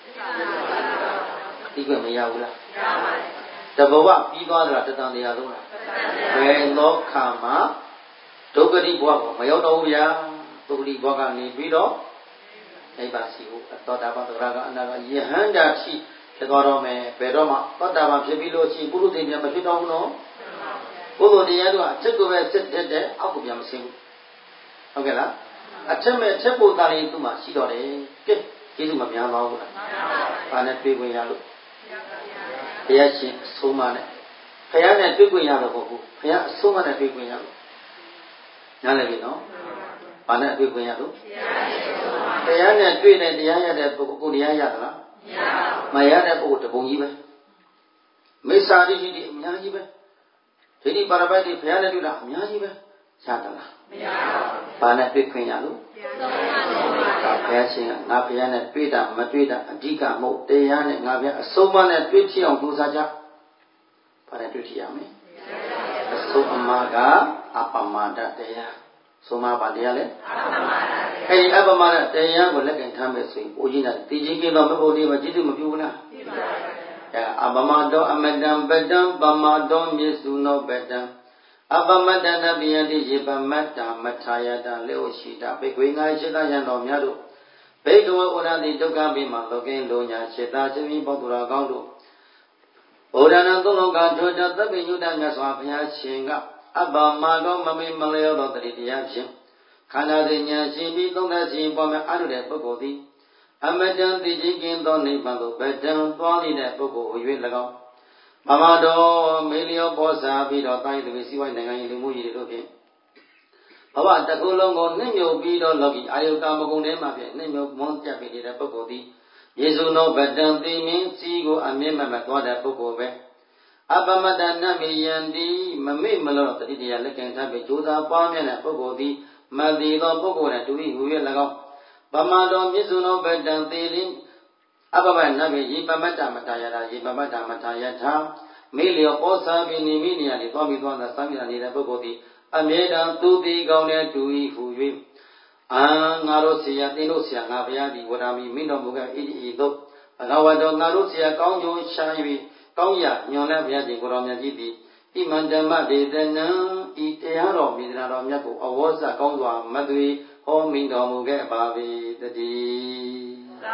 ဒီကမရဘူးလားရပါတယ်တဘဝပြီးသွားတာတတန်တရားလုံးလားဘယ်လောကမှာဒုက္ခတိဘဝကိုမရောက်တော့ဘူးဗျာဒုက္ခတိဘဝကနေပြီးတော့နိဗ္ဗာန်ရှိဖို့သောတာပန်သရကအနာကယဟန္တာရှိဖြစ်သွားတော့မယ်ဘယ်တော့မှသောတာပန်ဖြစ်ပြီးလို့ရှိရင်ပုရုသေပြန်မဖြစ်တော့ဘူးနော်ပုဂ္ဂိုလ်တရားတို့ကအချက်ကိုပဲစစ်တဲ့တဲ့အောက်ကိုပြန်မဆင်းဘူးဟုတ်ကဲ့လားအချက်မဲ့ချက်ကိုသားလေးသူ့မှာရှိတော့တယ်ကဲကျေးဇူးမများပါဘူးလားဘာနဲ့တွေ့ခွင့်ရလို့ဘုရားရှင်အဆုံးမနဲ့ဘုရားနဲ့တွေ့ခွင့်ရတော့ဘူးဘုရားအဆုံးမနဲ့တွေ့ခွင့်ရလို့နားလည်ပြီနော်ဘာနဲ့တွေ့ခွင့်ရလို့ဘုရားနဲ့တွေ့တဲ့တရားရတဲ့ပုဂ္ဂိုလ်တရားရသလားမရတဲ့ပုဂ္ဂိုလ်တပုံကြီးပဲမိစ္ဆာဒိဋ္ဌိတွေအများကြီးပဲဒိဋ္ဌိပါရပိုက်တွေဘုရားနဲ့တွေ့တာအများကြီးပဲရသလားမရပါဘူးဘာနဲ့တွေ့ခွင့်ရလို့ဘုရားရှင်ကငါဘုရားနဲ့တွေ့တာမတွေ့တာအဓိကမဟုတ်တရားနဲ့ငါဘုရားအဆုံးမနဲ့တွေ့ဖြစ်အောင်ကြိုးစားကြဘာနဲ့တွေ့ထရမလဲအဆုံးအမကအပမဒတရားဆုံးမပါတရားလေအပမဒတရားအဲဒီအပမဒတရားကိုလက်ကင်ထားမယ်ဆိုရင်ဘုရားနဲ့တည်ခြင်းကင်းသောမဟုတ်သေးပါကျေးဇူးမပြုဘူးလားပြုပါပါအဲအပမတောအမတံပတံပမတောမြေစုနောပတံအပမတ္တနပိယတိယေပမတ္တာမထာယတလေဝရှိတာဘေကွေငါရှိတာယံတော်များတို့ဘေကဝဩရတိဒုက္ခပိမလောကင်းလိုညာရှိတာရှင်ပြီးပေါသူတော်ကောင်းတို့ဩရဏသုံးလောကထောတသဗ္ဗညုတမြတ်စွာဘုရားရှင်ကအပမတောမမေမလျောသောတတိတရားဖြင့်ခန္ဓာစဉ်ညာရှင်ပြီးသုံးသပ်ခြင်းပေါ်မှာအရုတဲ့ပုဂ္ဂိုလ်သည်အမတံသိခြင်းကင်းသောနိဗ္ဗာန်သို့ဗတံသွားနေတဲ့ပုဂ္ဂိုလ်ဟူ၍၎င်းမမတော်မေလျောပေါ်စားပြီးတော့တိုင်းသူစီဝိုင်းနိုင်ငံရေးလူမှုရေးတို့ဖြင့်ဘဝတကူလုံးကိုနှိမ့်ညွတ်ပြီးတော့လောကီအာယုကာမဂုဏ်ထဲမှာဖြင့်နှိမ့်ညွတ်မွန်းကြပြီးနေတဲ့ပုဂ္ဂိုလ်သည်ယေစုနောဗတံသိမင်းစီကိုအမြင့်မမသွားတဲ့ပုဂ္ဂိုလ်ပဲအပမတ္တနမေယံတိမမေ့မလို့တတိတရားလက်ကင်ထားပြီးကြိုးစားပွားများတဲ့ပုဂ္ဂိုလ်သည်မတည်သောပုဂ္ဂိုလ်နဲ့တူ၏ဟူ၍၎င်းပမတော်ယေစုနောဗတံသိလင်းအပမတ္တနမေယေပမတ္တမထာယတာယေပမတ္တမထာယထာမေလျောပေါ်စားပြီးနေမိနေရည်သွားပြီးသွားတာစမ်းပြနေတဲ့ပုဂ္ဂိုလ်သည်အမြဲတမ်းသူသည်ကောင်းတဲ့တူ၏ဟူ၍အာငါတို့ဆရာသင်တို့ဆရာငါဘုရားသည်ဝရမီမင်းတော်မူခဲ့ဣတိဤသို့ဘဂဝါတော်ငါတို့ဆရာကောင်းကျိုးရှာ၍ကောင်းရာညွန်လဲဘုရားရှင်ကိုတော်မြတ်ကြီးသည်ဣမန္တမဒေသနံဤတရားတော်မိဒနာတော်မြတ်ကိုအဝေါစကောင်းစွာမသွေဟောမိန်တော်မူခဲ့ပါ၏တည်းသာ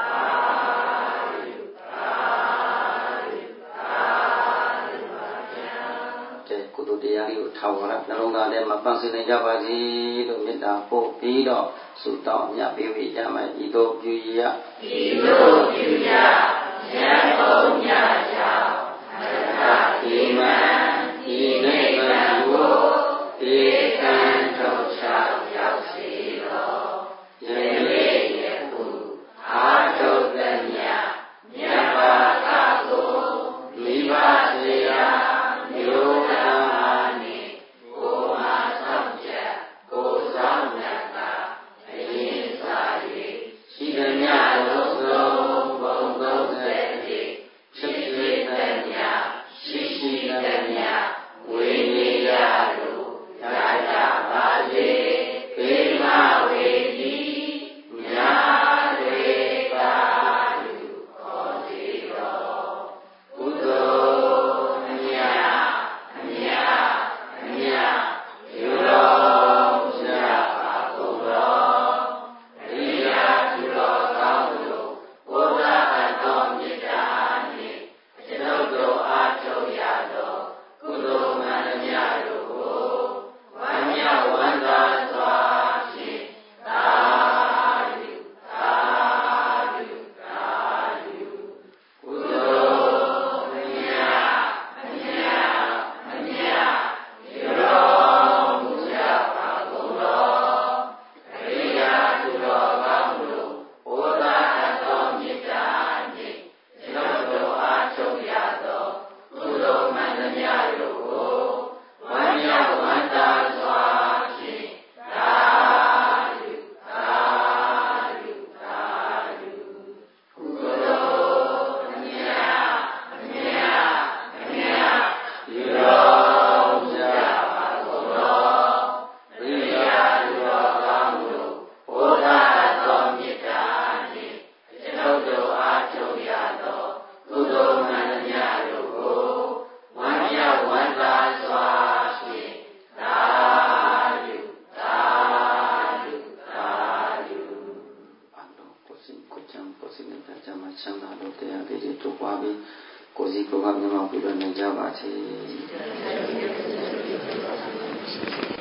ကုသိုလ်တရားလေးကိုထောင်ရနှလုံးသားထဲမှာပန်းစင်နေကြပါစေလို့မေတ္တာပို့ပြီးတော့ဆုတောင်းမြတ်ပေးပြီးကြမယ်ဤသို့ပြုရဤသို့ပြုရဉာဏ်ကုန်မြတ်ကြောင့်မတ္တဒီမံဒီနိဗ္ဗာန်ကိုဧကံထုတ်ချရောက်စေတော်ယနေ့ယခုအာထုတ္တမြတ်မြတ်ပါကကိုမိဘစေရာမျိုးဝေနေရတို့ဒါကြပါကြမှာချမ်းသာလို့တရားလေးတွေတို့ပွားပြီးကိုယ်စီကိုယ်ကမျက်မှောက်ပြီးတော့နေကြပါစေ